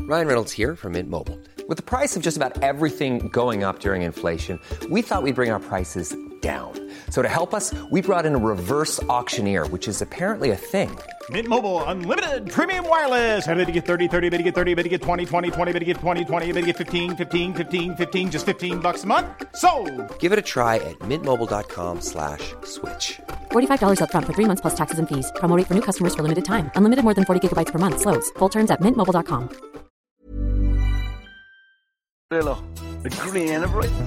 Ryan Reynolds here from Mint Mobile. With the price of just about everything going up during inflation, we thought we'd bring our prices down. So to help us, we brought in a reverse auctioneer, which is apparently a thing. Mint Mobile Unlimited Premium Wireless. How to get 30, 30, bit to get 30, bit to get 20, 20, 20, bit to get 20, 20, bit to get 15, 15, 15, 15, just $15 a month? Sold! Give it a try at mintmobile.com/switch. $45 up front for 3 months plus taxes and fees. Promo rate for new customers for limited time. Unlimited more than 40 gigabytes per month. Slows full terms at mintmobile.com. The grain of rice.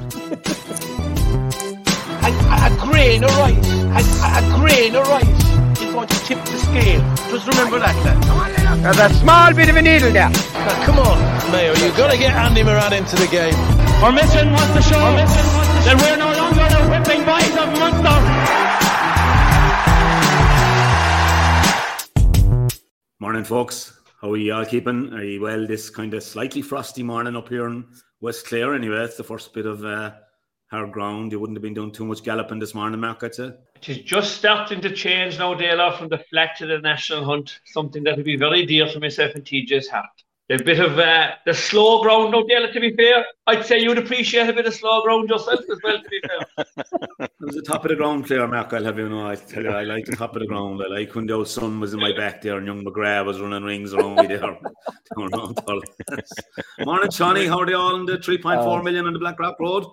A grain of rice. A grain of rice is going to tip the scale. Just remember that, lad. There's a small bit of a needle there. Now, come on, Mayo. You've got to get Andy Moran into the game. Our mission was to show that we're no longer the whipping boys of Munster. Morning, folks. How are you all keeping? Are you well this kind of slightly frosty morning up here in West Clare? Anyway, it's the first bit of hard ground. You wouldn't have been doing too much galloping this morning, Mark, I'd say. It is just starting to change now, Dale, from the flat to the national hunt. Something that will be very dear to myself and TJ's heart. A bit of the slow ground now, Dale, to be fair. I'd say you'd appreciate a bit of slow ground yourself as well, to be fair. It was the top of the ground player, Mark, I'll have you know. I tell you, I like the top of the ground. I like when the old sun was in my back there and young McGrath was running rings around me there. Morning, Shawnee. How are they all in the 3.4 million on the Blackrock Road?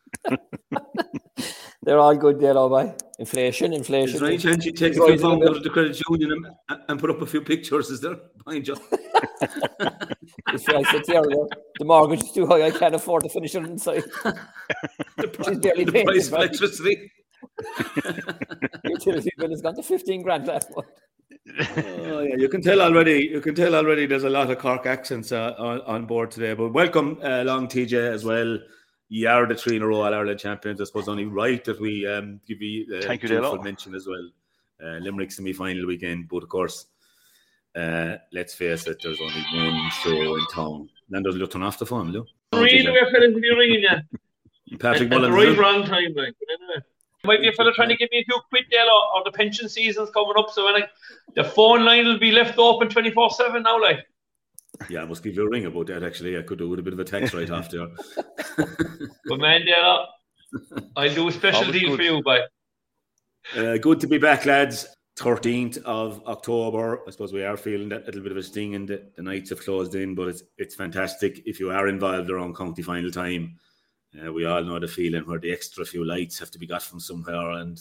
They're all good there, all right. Inflation. Is there any chance you take a few pounds out of the credit union and put up a few pictures, is there? Behind you? I said the mortgage is too high, I can't afford to finish it inside. The price of electricity. Utility bill has gone to 15 grand last month. Oh, yeah, you can tell already there's a lot of Cork accents on board today. But welcome along, TJ, as well. You are the 3 in a row All-Ireland champions. I suppose only right that we give you Thank you, full mention as well. Limerick semi-final weekend, but of course, let's face it, there's only one show in town. Then there's a little turn off the phone, Lou. Really, we're fellas be ringing you. Patrick At the Mullins. wrong time, like. But anyway. Might be a fella trying to give me a few quid, Dale, or the pension season's coming up, so the phone line will be left open 24/7 now, like. Yeah, I must give you a ring about that, actually. I could do with a bit of a tax right off there. But man, Dale, I'll do a special deal for you, boy. Good to be back, lads. 13th of October. I suppose we are feeling that little bit of a sting and the nights have closed in, but it's fantastic. If you are involved around county final time, we all know the feeling where the extra few lights have to be got from somewhere, and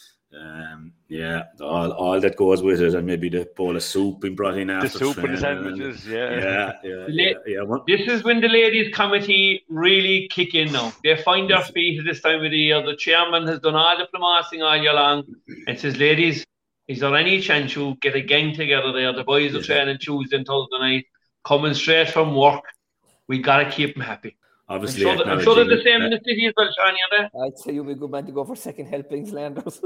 all that goes with it, and maybe the bowl of soup being brought in after the soup and the sandwiches. This is when the ladies' committee really kick in now. They find their feet at this time of the year. The chairman has done all the diplomacy all year long and says, ladies, is there any chance you get a gang together there? The boys are training Tuesday and Thursday night, coming straight from work. We got to keep them happy. Obviously, I'm sure they're the same in the city as well, Shawnee, are they? I'd say you'd be a good man to go for second helpings, Landers.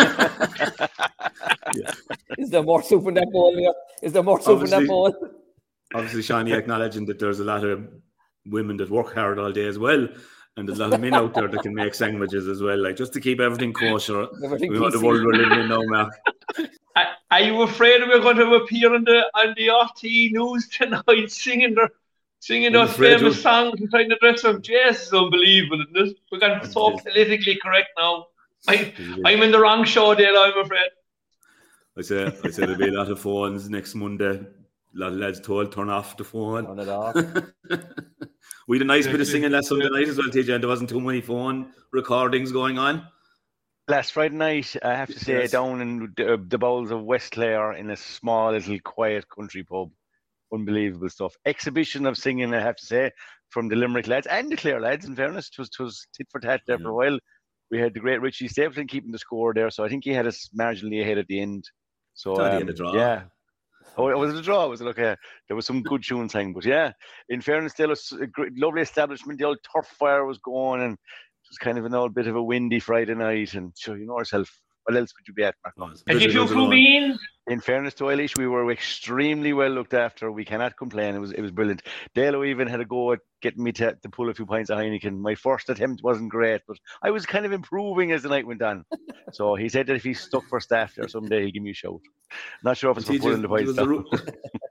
Is there more soup in that bowl? Is there more soup in that bowl? Obviously, Shawnee acknowledging that there's a lot of women that work hard all day as well, and there's a lot of men out there that can make sandwiches as well, like just to keep everything kosher. We know the world we're living in now, Mark. Are you afraid we're going to appear on the RT news tonight singing those famous songs inside the dressing room? Yes, it's unbelievable, isn't it? We're getting so politically correct now. I'm in the wrong show, Dale, I'm afraid. I said there'll be a lot of phones next Monday. A lot of lads told turn off the phone. Turn it off. We had a nice bit of singing last Sunday night as well, TJ, and there wasn't too many phone recordings going on. Last Friday night, I have to say, down in the bowels of West Clare in a small little quiet country pub. Unbelievable stuff. Exhibition of singing, I have to say, from the Limerick lads and the Clare lads, in fairness. It was tit for tat there for a while. We had the great Richie Stapleton keeping the score there, so I think he had us marginally ahead at the end. So, the draw. Yeah. Oh, was it a draw? Was it okay? There was some good tunes hanging, but yeah, in fairness, there was a great, lovely establishment. The old turf fire was going, and it was kind of an old bit of a windy Friday night, and sure, you know yourself. What else would you be at, Mark? And if you flew beans? In fairness to Eilish, we were extremely well looked after. We cannot complain. It was brilliant. Dalo even had a go at getting me to pull a few pints of Heineken. My first attempt wasn't great, but I was kind of improving as the night went on. So he said that if he's stuck for staff there someday, he'll give me a shout. Not sure if it's for pulling the pints down.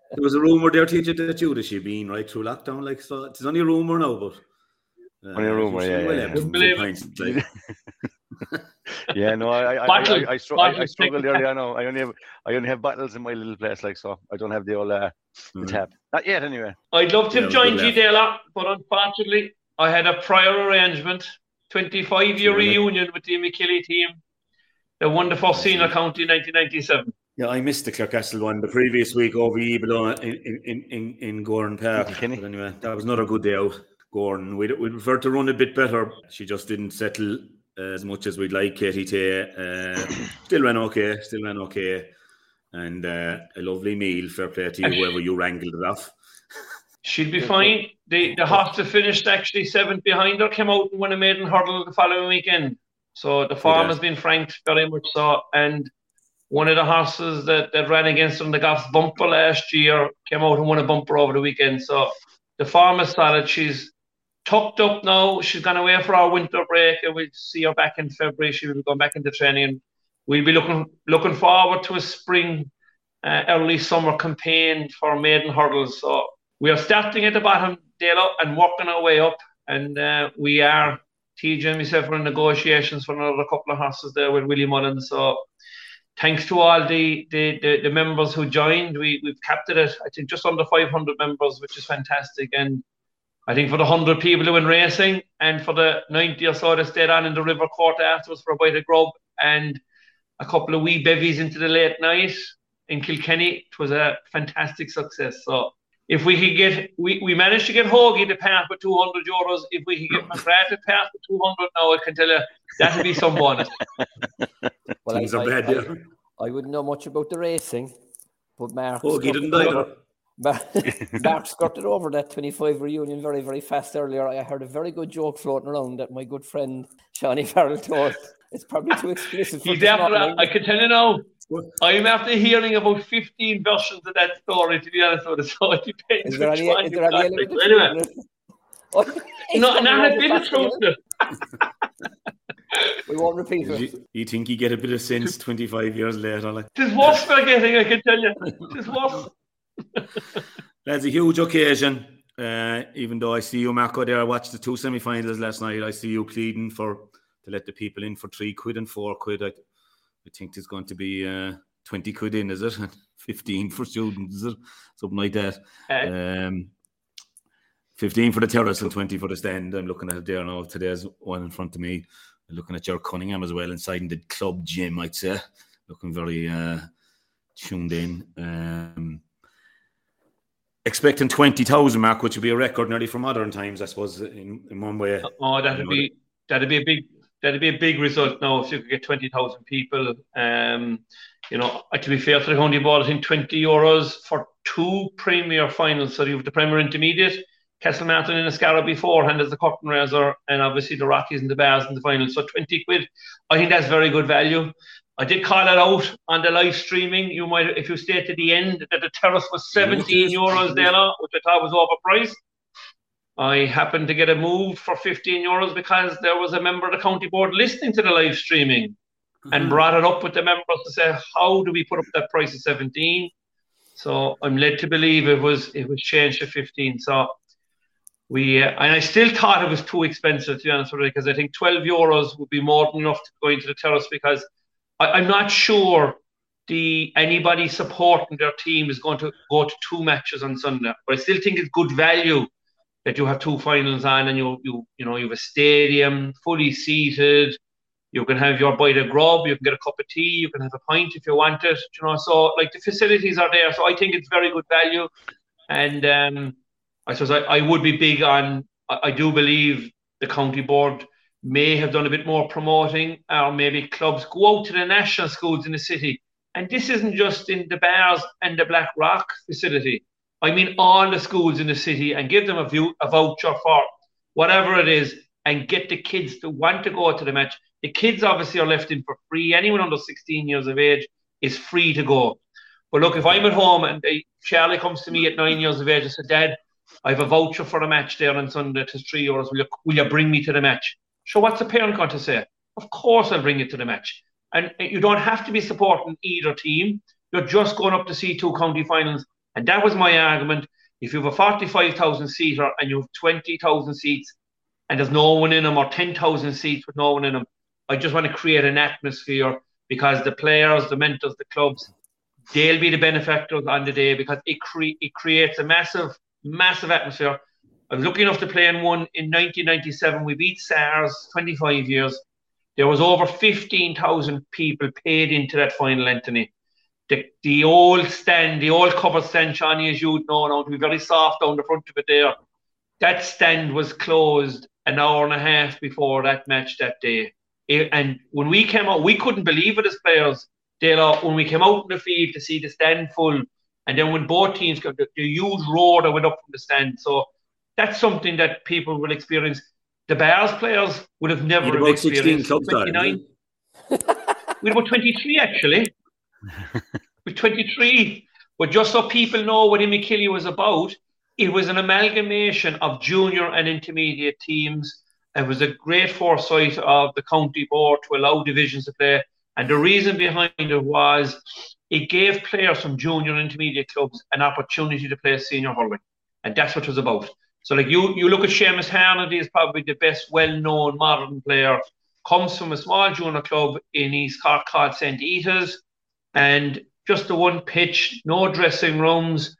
There was a rumour there, teacher, that you'd have been right through lockdown. Like, so it's only a rumour now, but only a rumour, yeah. Yeah, no, I struggled early. I know. I only have battles in my little place, like, so I don't have the old tap. Not yet, anyway. I'd love to have joined you, Dela, but unfortunately, I had a prior arrangement. 25-year reunion with the McKilly team. They won the first senior county in 1997. Yeah, I missed the Clarecastle one the previous week over Below in Gordon Park. But anyway, that was another good day out. Gordon, we'd prefer to run a bit better. She just didn't settle as much as we'd like. Katie Tay still ran okay. And a lovely meal. Fair play to you, whoever you wrangled it off. She'd be fine. The horse that finished actually 7th behind her came out and won a maiden hurdle the following weekend. So the form has been franked very much so. And one of the horses that ran against her in the Goffs bumper last year came out and won a bumper over the weekend. So the form is solid. She's tucked up now. She's gone away for our winter break, and we'll see her back in February. She will be going back into training. And we'll be looking forward to a spring, early summer campaign for maiden hurdles. So we are starting at the bottom, Dalo, and working our way up. And we are, TJ and myself, are in negotiations for another couple of horses there with Willie Mullen. So thanks to all the members who joined. We've capped it at, I think, just under 500 members, which is fantastic. And I think for the 100 people who were in racing, and for the 90 or so that stayed on in the River Court afterwards for a bite of grub and a couple of wee bevies into the late night in Kilkenny, it was a fantastic success. So if we could get, we managed to get Hoagie to pass with €200. If we could get McGrath to pass with 200 now, I can tell you that would be some bonus. Well, I wouldn't know much about the racing, but Mark skirted over that 25 reunion very, very fast earlier. I heard a very good joke floating around that my good friend Shawnee Farrell told. It's probably too explicit for I can tell you now, I'm after hearing about 15 versions of that story, to be honest with you, so it depends. Is there any anyway. Not a bit of truth. We won't repeat it. You think you get a bit of sense 25 years later? Like. It is worse forgetting, I can tell you. It is worse. That's a huge occasion. Even though I see you, Marco, there, I watched the 2 semi-finals last night. I see you pleading to let the people in for £3 and £4. I think there's going to be 20 quid in, is it? 15 for students, is it? Something like that. 15 for the terrace and 20 for the stand. I'm looking at it there now. Today's one in front of me. I'm looking at your Cunningham as well inside in the club gym, I'd say. Looking very tuned in. Expecting 20,000, Mark, which would be a record nearly for modern times, I suppose, in one way. Oh, that'd be a big result now if you could get 20,000 people. To be fair to the county board, I think €20 for 2 Premier finals. So you have the Premier Intermediate, Castlemartin and Escarra beforehand as the curtain raiser, and obviously the Rockies and the Bars in the final. So 20 quid, I think that's very good value. I did call it out on the live streaming. You might, if you stay to the end, that the terrace was €17 there, which I thought was overpriced. I happened to get a move for €15 because there was a member of the county board listening to the live streaming and brought it up with the members to say, how do we put up that price of 17? So I'm led to believe it was changed to 15. So and I still thought it was too expensive, to be honest with you, because I think €12 would be more than enough to go into the terrace, because I'm not sure anybody supporting their team is going to go to 2 matches on Sunday. But I still think it's good value that you have 2 finals on, and you have a stadium fully seated. You can have your bite of grub, you can get a cup of tea, you can have a pint if you want it. So like the facilities are there. So I think it's very good value. And I suppose I would be big on. I do believe the county board may have done a bit more promoting, or maybe clubs go out to the national schools in the city. And this isn't just in the Bars and the Black Rock facility. I mean all the schools in the city, and give them a voucher for whatever it is, and get the kids to want to go to the match. The kids obviously are left in for free. Anyone under 16 years of age is free to go. But look, if I'm at home and Charlie comes to me at 9 years of age and says, Dad, I have a voucher for a match there on Sunday, it is €3. Will you bring me to the match? So what's a parent going to say? Of course I'll bring you to the match. And you don't have to be supporting either team. You're just going up to see 2 county finals. And that was my argument. If you have a 45,000 seater and you have 20,000 seats and there's no one in them, or 10,000 seats with no one in them, I just want to create an atmosphere, because the players, the mentors, the clubs, they'll be the benefactors on the day, because it creates a massive atmosphere. I was lucky enough to play in one in 1997. We beat SARS, 25 years. There was over 15,000 people paid into that final, Anthony. The old stand, the old covered stand, Shawnee, as you'd know now, to be very soft down the front of it there. That stand was closed an hour and a half before that match that day. And when we came out, we couldn't believe it as players. When we came out in the field to see the stand full, and then when both teams got the huge roar that went up from the stand. So that's something that people will experience. The Bears players would have never about experienced. 16 clubs 29. We had about 23 actually. With 23. But just so people know what Enniskillen was about, it was an amalgamation of junior and intermediate teams. It was a great foresight of the county board to allow divisions to play. And the reason behind it was it gave players from junior and intermediate clubs an opportunity to play senior hurling. And that's what it was about. So like you look at Seamus Harnedy is probably the best well-known modern player. Comes from a small junior club in East Cork called St. Eata's. And just the one pitch, no dressing rooms,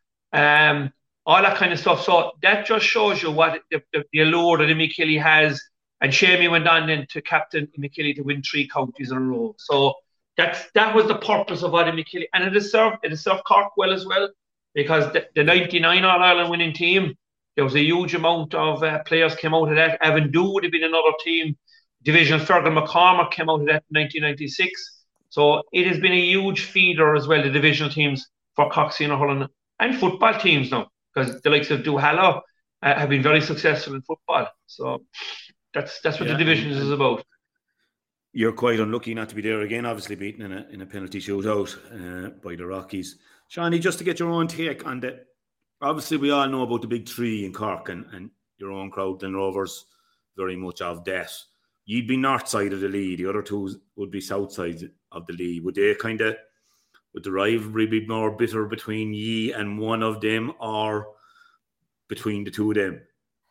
all that kind of stuff. So that just shows you what the allure that Enniskillen has. And Shamey went on then to captain Enniskillen to win 3 counties in a row. So that was the purpose of what Enniskillen. And it has served Cork well as well, because the 99 All-Ireland winning team, there was a huge amount of players came out of that. Avondhu would have been another team. Division Fergal McCormack came out of that in 1996. So it has been a huge feeder as well, the divisional teams for Cork Senior Hurling and football teams now, because the likes of Duhallow have been very successful in football. So that's what the divisions is about. You're quite unlucky not to be there again, obviously beaten in a penalty shootout by the Rockies. Shawnee, just to get your own take on that. Obviously, we all know about the big 3 in Cork and your own crowd, Glen Rovers, very much of that. You'd be north side of the league. The other 2 would be south side of the league. Would the rivalry be more bitter between ye and one of them, or between the 2 of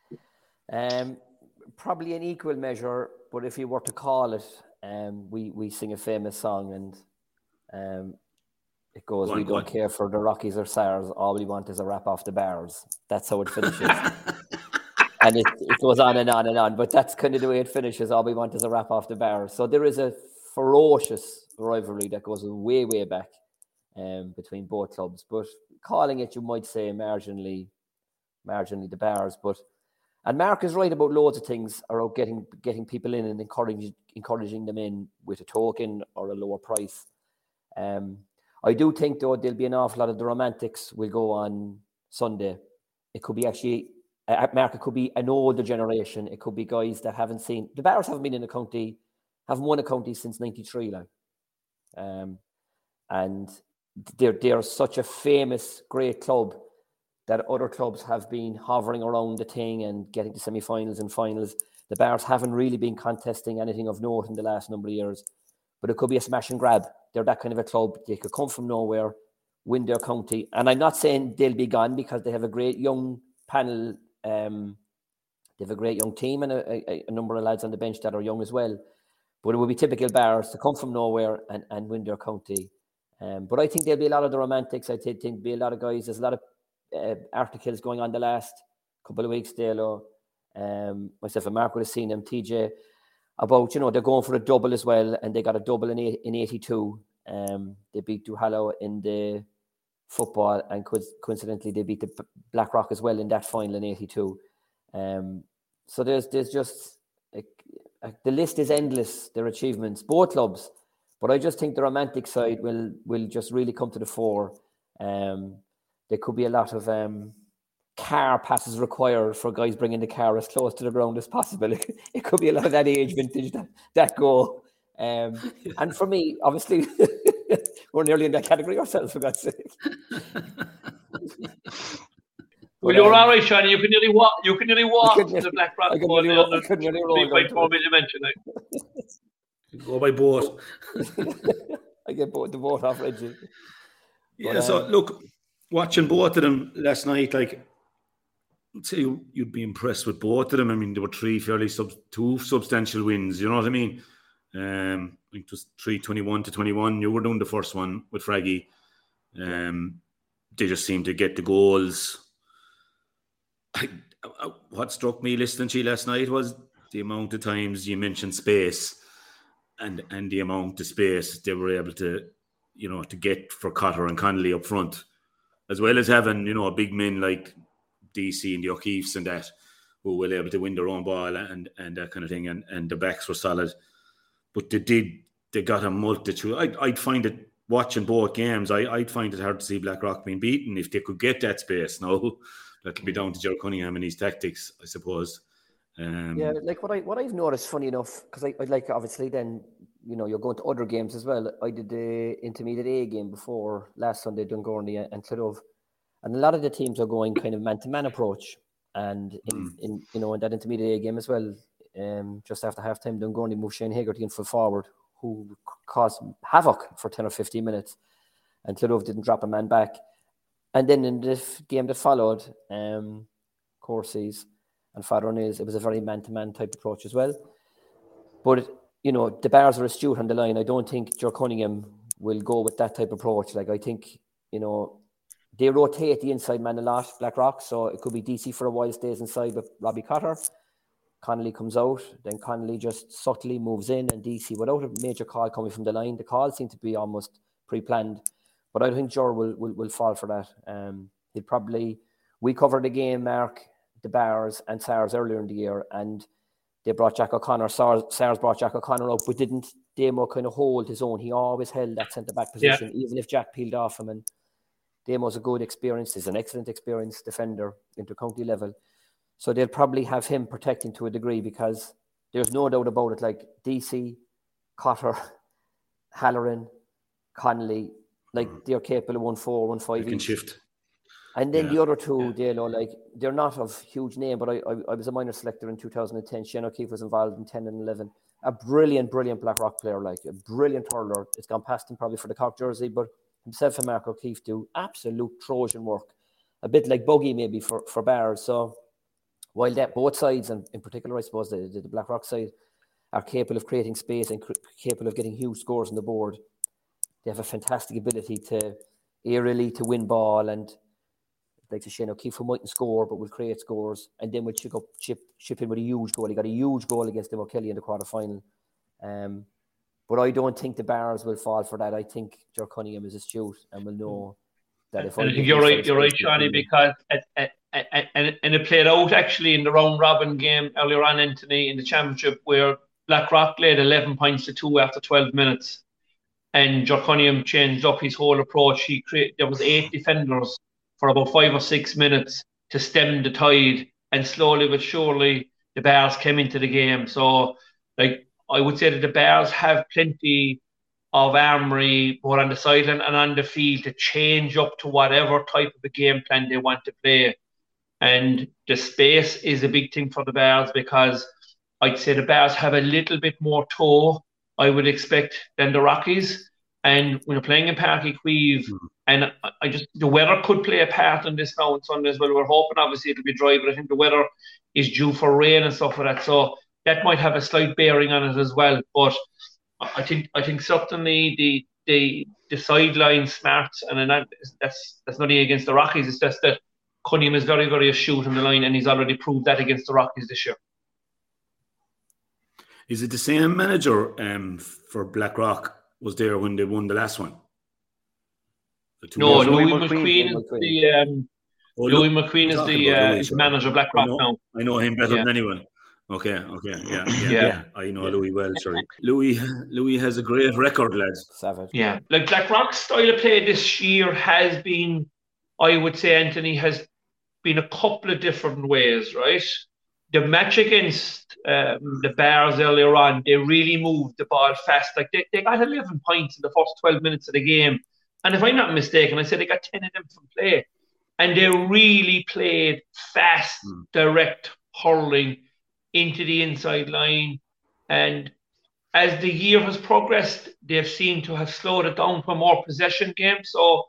them? Probably an equal measure, but if you were to call it, we sing a famous song, and it goes, we don't care for the Rockies or SARS, all we want is a wrap off the Bears. That's how it finishes. And it goes on and on and on, but that's kind of the way it finishes. All we want is a wrap off the Bears. So there is a ferocious rivalry that goes way, way back between both clubs. But calling it, you might say, marginally the Bears. And Mark is right about loads of things, about getting people in and encouraging them in with a token or a lower price. I do think, though, there'll be an awful lot of the romantics will go on Sunday. It could be actually, Mark, it could be an older generation. It could be guys that haven't seen, the Bears haven't been in a county, haven't won a county since 93. And they're such a famous, great club that other clubs have been hovering around the thing and getting to semi-finals and finals. The Bears haven't really been contesting anything of note in the last number of years, but it could be a smash and grab. They're that kind of a club. They could come from nowhere, win their county. And I'm not saying they'll be gone, because they have a great young panel. They have a great young team and a number of lads on the bench that are young as well. But it would be typical Bears to come from nowhere and win their county. But I think there'll be a lot of the romantics. I think there'll be a lot of guys. There's a lot of articles going on the last couple of weeks there. Myself and Mark would have seen them, TJ, about, they're going for a double as well, and they got a double in 82. They beat Duhallow in the football, and coincidentally they beat the Blackrock as well in that final in 82. So there's just the list is endless, their achievements, both clubs. But I just think the romantic side will just really come to the fore. There could be a lot of car passes required for guys bringing the car as close to the ground as possible. It could be a lot of that age vintage that goal. And for me, obviously, we're nearly in that category ourselves, for God's sake. Well, you're all right, Shani. You can nearly walk. To the Black Rock. I could nearly roll. 3.4 million mention. Go by boat. I get the boat off Reggie. Yeah. So look, Watching both of them last night, like, I'd say you'd be impressed with both of them. I mean, there were two substantial wins. You know what I mean? I think it was 3-21-21. You were doing the first one with Fraggy. They just seemed to get the goals. What struck me listening to you last night was the amount of times you mentioned space and the amount of space they were able to, to get for Cotter and Connolly up front, as well as having, a big men like DC and the O'Keefes and that, who were able to win their own ball and that kind of thing, and the backs were solid. But they got a multitude. I'd find it, watching both games, I'd find it hard to see Blackrock being beaten if they could get that space. No, that'll be down to Ger Cunningham and his tactics, I suppose. Like what I've noticed, funny enough, because I like, obviously then, you're going to other games as well. I did the intermediate A game before last Sunday, Dungorney and Clodove, and a lot of the teams are going kind of man-to-man approach. And in that intermediate A game as well, just after half-time, Dungorney moved Shane Hagerty in full forward, who caused havoc for 10 or 15 minutes, and Clodove didn't drop a man back. And then in the game that followed, Corsies and Father O'Neill's, it was a very man-to-man type approach as well. But, the Bears are astute on the line. I don't think Ger Cunningham will go with that type of approach. Like, I think, they rotate the inside man a lot, Blackrock, so it could be DC for a while, stays inside with Robbie Cotter. Connolly comes out, then Connolly just subtly moves in, and DC, without a major call coming from the line, the calls seem to be almost pre-planned. But I think Ger will fall for that. We covered the game, Mark, the Bears and SARS earlier in the year, and they brought Jack O'Connor. SARS brought Jack O'Connor up, but didn't Damo kind of hold his own? He always held that centre-back position, even if Jack peeled off him. And Damo's a good experience. He's an excellent experienced defender, inter-county level. So they'll probably have him protecting to a degree, because there's no doubt about it. Like DC, Cotter, Halloran, Connolly, like they're capable of 1-4, 1-5 each. Can shift. And then the other two, they're not of huge name, but I was a minor selector in 2010. Shane O'Keefe was involved in 10 and 11. A brilliant Blackrock player, like a brilliant hurler. It's gone past him probably for the Cork jersey, but himself and Mark O'Keefe do absolute Trojan work. A bit like Buggy maybe for Bears. So while that both sides, and in particular I suppose the Blackrock side, are capable of creating space and capable of getting huge scores on the board, they have a fantastic ability to aerially to win ball, and like Shane O'Keefe, who mightn't score but will create scores, and then will chip in with a huge goal. He got a huge goal against Demo Kelly in the quarter-final. But I don't think the Bears will fall for that. I think Ger Cunningham is astute and will know that if I think you're right, Johnny, because and it played out actually in the round robin game earlier on, Anthony, in the championship, where Blackrock led 11 points to 2 after 12 minutes, and Ger Cunningham changed up his whole approach. There was 8 defenders for about 5 or 6 minutes to stem the tide, and slowly but surely the Bears came into the game. So, like, I would say that the Bears have plenty of armory both on the sideline and on the field to change up to whatever type of a game plan they want to play. And the space is a big thing for the Bears, because I'd say the Bears have a little bit more toe, I would expect, than the Rockies. And when you're playing in Páirc Uí Chaoimh, and the weather could play a part in this now on Sunday as well. We're hoping obviously it'll be dry, but I think the weather is due for rain and stuff like that. So that might have a slight bearing on it as well. But I think certainly the sideline smarts, and that's nothing against the Rockies. It's just that Cunningham is very, very astute on the line, and he's already proved that against the Rockies this year. Is it the same manager for Blackrock was there when they won the last one? No, Louis McQueen is the Louis McQueen is the manager of Blackrock now. I know him better than anyone. Okay, yeah. I know Louis well. Sorry, Louis has a great record, lads. Savage. Yeah, like Blackrock's style of play this year has been, I would say, Anthony, has been a couple of different ways, right? The match against the Bears earlier on, they really moved the ball fast. Like they got 11 points in the first 12 minutes of the game. And if I'm not mistaken, I said they got 10 of them from play. And they really played fast, direct hurling into the inside line. And as the year has progressed, they've seemed to have slowed it down to a more possession game. So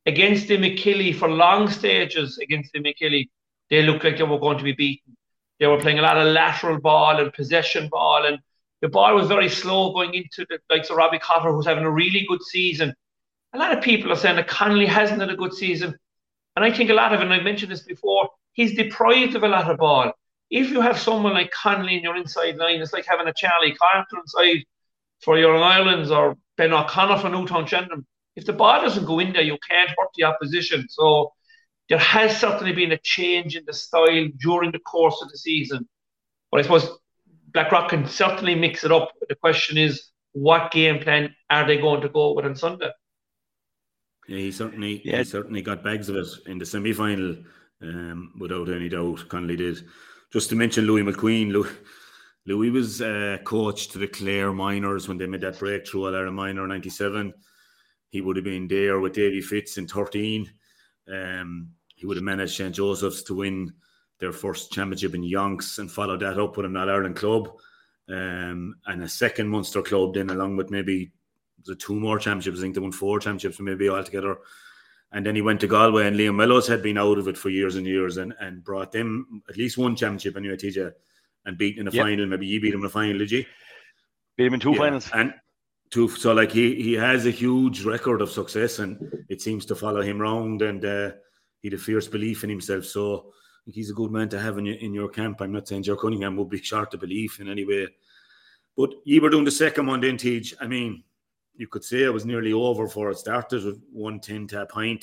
against Imekilly for long stages against Imekilly, they looked like they were going to be beaten. They were playing a lot of lateral ball and possession ball, and the ball was very slow going into the likes of Robbie Cotter, who's having a really good season. A lot of people are saying that Connolly hasn't had a good season. And I think a lot of it, and I've mentioned this before, he's deprived of a lot of ball. If you have someone like Connolly in your inside line, it's like having a Charlie Carter inside for your Islands or Ben O'Connor for Newtown Chandram. If the ball doesn't go in there, you can't hurt the opposition. So there has certainly been a change in the style during the course of the season. But I suppose Blackrock can certainly mix it up. The question is, what game plan are they going to go with on Sunday? Yeah, he certainly got bags of it in the semi-final, without any doubt. Connolly did. Just to mention Louis McQueen, Louis was coach to the Clare Miners when they made that breakthrough at Ireland Minor 97. He would have been there with Davy Fitz in 13. He would have managed St. Joseph's to win their first championship in Yonks and followed that up with an All-Ireland club and a second Munster club then, along with maybe the 2 more championships. I think they won 4 championships maybe altogether. And then he went to Galway, and Liam Mellows had been out of it for years and years and brought them at least 1 championship anyway, TJ, and beat in the final. Maybe you beat him in the final, did you? Beat him in 2 finals. And 2, so like he has a huge record of success, and it seems to follow him round, and he had a fierce belief in himself. So he's a good man to have in your camp. I'm not saying Joe Cunningham would be short of belief in any way. But you were doing the second one then, Tej. I mean, you could say it was nearly over for it. Started with 110 to a point,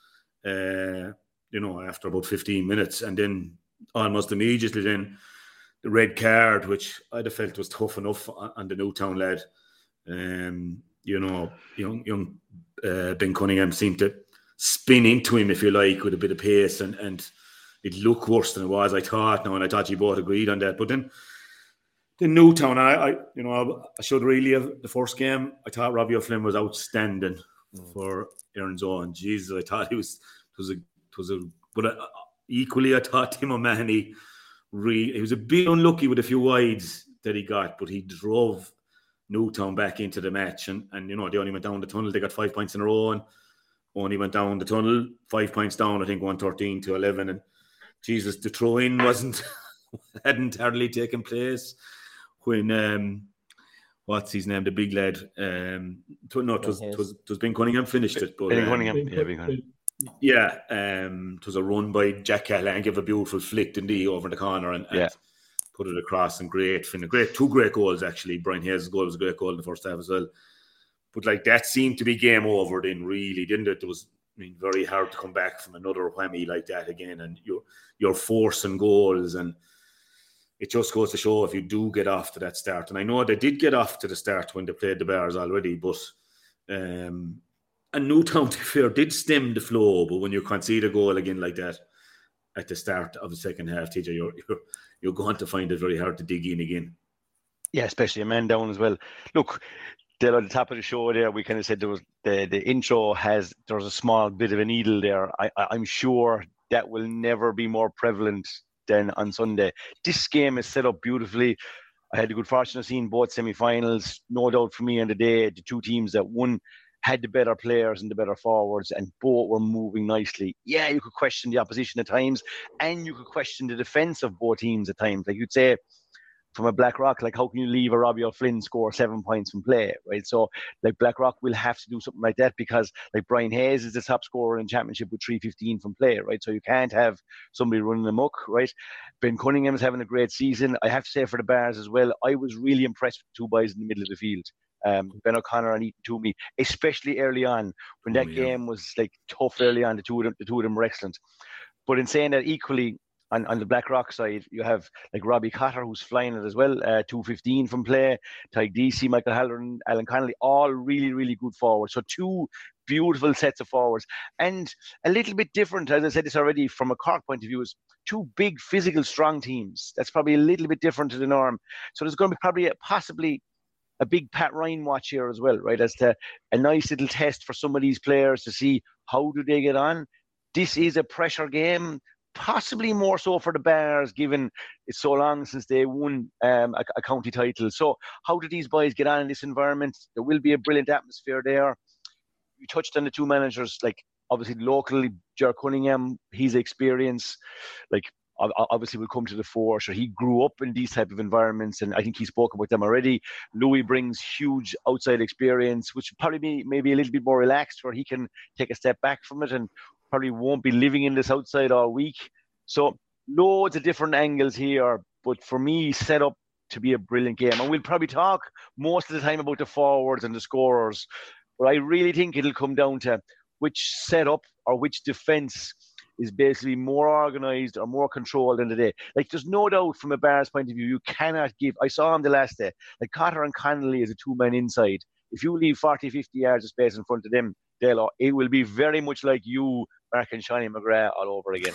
after about 15 minutes. And then almost immediately then the red card, which I'd have felt was tough enough on the Newtown lad. Young Ben Cunningham seemed to spin into him, if you like, with a bit of pace, and it looked worse than it was, I thought. And I thought you both agreed on that. But then Newtown, I should really have the first game. I thought Robbie O'Flynn was outstanding for Erin's Own. Jesus, I thought but equally I thought Tim O'Mahony he was a bit unlucky with a few wides that he got, but he drove Newtown back into the match, and they only went down the tunnel. They got 5 points in a row, and only went down the tunnel 5 points down. I think 113 to 11, and Jesus, the throw in hadn't hardly taken place when what's his name, the big lad? It was Ben Cunningham finished it, but Ben Cunningham. Yeah, it was a run by Jack Callahan, gave a beautiful flick, didn't he, over the corner and put it across, and two great goals actually. Brian Hayes' goal was a great goal in the first half as well. But like that seemed to be game over then, really, didn't it? It was very hard to come back from another whammy like that again, and you're forcing goals, and it just goes to show if you do get off to that start. And I know they did get off to the start when they played the Bears already, but and Newtown, to be fair, did stem the flow. But when you concede a goal again like that at the start of the second half, TJ, you're going to find it very hard to dig in again. Yeah, especially a man down as well. Look, at the top of the show there, we kind of said there was the intro there's a small bit of a needle there. I'm sure that will never be more prevalent than on Sunday. This game is set up beautifully. I had the good fortune of seeing both semi-finals. No doubt for me on the day, the 2 teams that won had the better players and the better forwards, and both were moving nicely. Yeah, you could question the opposition at times, and you could question the defence of both teams at times. Like you'd say, from a Blackrock, like how can you leave a Robbie O'Flynn score 7 points from play, right? So like Blackrock will have to do something like that, because like Brian Hayes is the top scorer in championship with 315 from play, right? So you can't have somebody running amok, right? Ben Cunningham is having a great season. I have to say for the Bears as well, I was really impressed with the 2 boys in the middle of the field. Ben O'Connor and Ethan Toomey, especially early on when that game was like tough early on. The two of them were excellent. But in saying that, equally on the Blackrock side, you have like Robbie Cotter, who's flying it as well, 215 from play. Tyke DC, Michael Halloran, Alan Connolly, all really, really good forwards. So 2 beautiful sets of forwards, and a little bit different, as I said this already, from a Cork point of view, is 2 big, physical, strong teams. That's probably a little bit different to the norm. So there's going to be probably possibly a big Pat Ryan watch here as well, right? As to a nice little test for some of these players to see how do they get on. This is a pressure game, possibly more so for the Bears, given it's so long since they won a county title. So how do these boys get on in this environment? There will be a brilliant atmosphere there. You touched on the 2 managers. Like obviously locally, Ger Cunningham, his experience, like obviously will come to the fore. So he grew up in these type of environments, and I think he spoke about them already. Louis brings huge outside experience, which probably be maybe a little bit more relaxed, where he can take a step back from it and probably won't be living in this outside all week. So loads of different angles here, but for me, set up to be a brilliant game. And we'll probably talk most of the time about the forwards and the scorers, but I really think it'll come down to which setup or which defence is basically more organised or more controlled in the day. Like, there's no doubt from a Bears point of view, you cannot give. I saw him the last day. Like, Cotter and Connolly is a two-man inside. If you leave 40, 50 yards of space in front of them, it will be very much like you marking Shani McGrath all over again.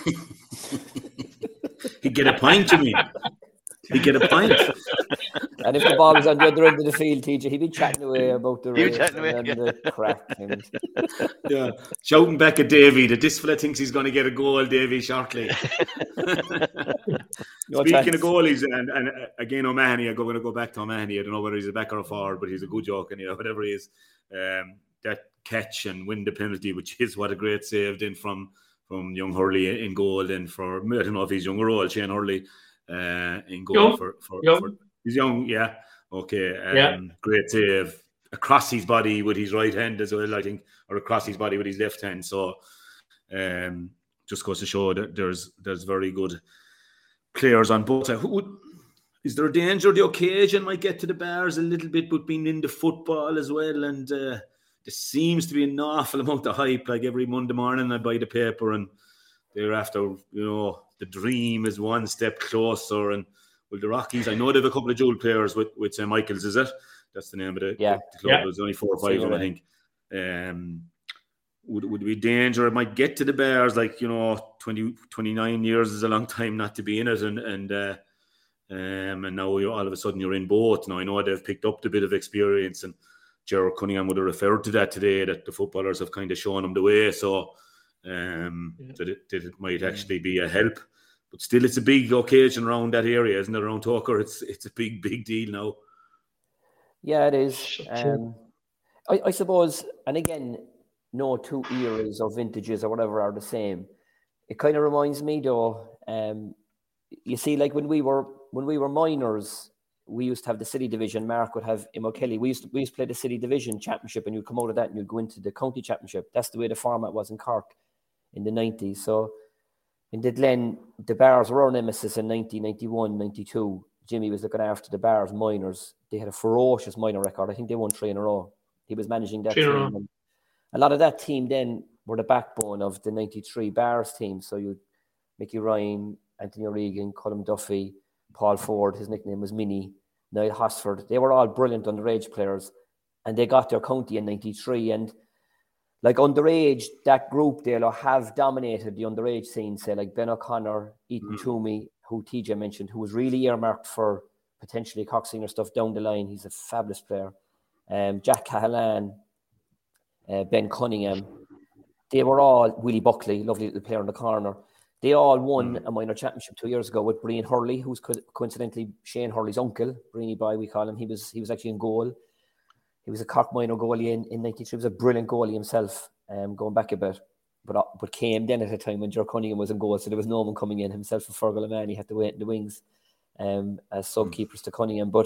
He'd get a pint to me. He'd get a pint. And if the ball was on the other end of the field, TJ, he'd be chatting away about the race and the crack. And... yeah, shouting back at Davy that this fella thinks he's going to get a goal, Davy, shortly. Speaking of goalies, and again, O'Mahony, I'm going to go back to O'Mahony. I don't know whether he's a back or a forward, but he's a good joke, and whatever he is. That catch and win the penalty, which is what a great save then from young Hurley in goal, and for, I don't know if he's younger or old, Shane Hurley in goal for he's young, yeah, okay, great save across his body with his right hand as well, I think, or across his body with his left hand. So just goes to show that there's very good players on both sides. Is there a danger the occasion might get to the Bears a little bit, but being into football as well, and there seems to be an awful amount of hype. Like every Monday morning I buy the paper, and thereafter, the dream is one step closer. And well, the Rockies, I know they have a couple of dual players with St. Michael's, is it? That's the name of the club. Yeah. There's only 4 or 5 of them, I think. Would be danger? It might get to the Bears, 29 years is a long time not to be in it, and now all of a sudden you're in both. Now I know they've picked up a bit of experience, and Gerard Cunningham would have referred to that today, that the footballers have kind of shown them the way. So that it might actually be a help. But still, it's a big occasion around that area, isn't it? Around Tucker, it's a big deal now. Yeah, it is. I suppose, and again, no two eras or vintages or whatever are the same. It kind of reminds me, though. You see, like when we were minors, we used to have the city division. Mark would have Imo Kelly. We used to play the city division championship, and you'd come out of that and you'd go into the county championship. That's the way the format was in Cork in the 90s. So in the Glen, the Bears were our nemesis in 1991, 92. Jimmy was looking after the Bears minors. They had a ferocious minor record. I think they won 3 in a row. He was managing that team. And a lot of that team then were the backbone of the 93 Bears team. So you Mickey Ryan, Anthony O'Regan, Colm Duffy, Paul Ford, his nickname was Minnie, Niall Hosford. They were all brilliant underage players, and they got their county in 93. And like underage, that group, they'll have dominated the underage scene, say like Ben O'Connor, Ethan Toomey, who TJ mentioned, who was really earmarked for potentially Cox Senior stuff down the line. He's a fabulous player. Jack Cahalan, Ben Cunningham. They were all, Willie Buckley, lovely little player in the corner. They all won a minor championship 2 years ago with Brian Hurley, who's coincidentally Shane Hurley's uncle, Breeny Boy, we call him. He was actually in goal. He was a Cork minor goalie in 93. He was a brilliant goalie himself, going back a bit. But came then at a time when Ger Cunningham was in goal, so there was no one coming in. Himself and Fergal O'Mahony, he had to wait in the wings as sub-keepers to Cunningham. But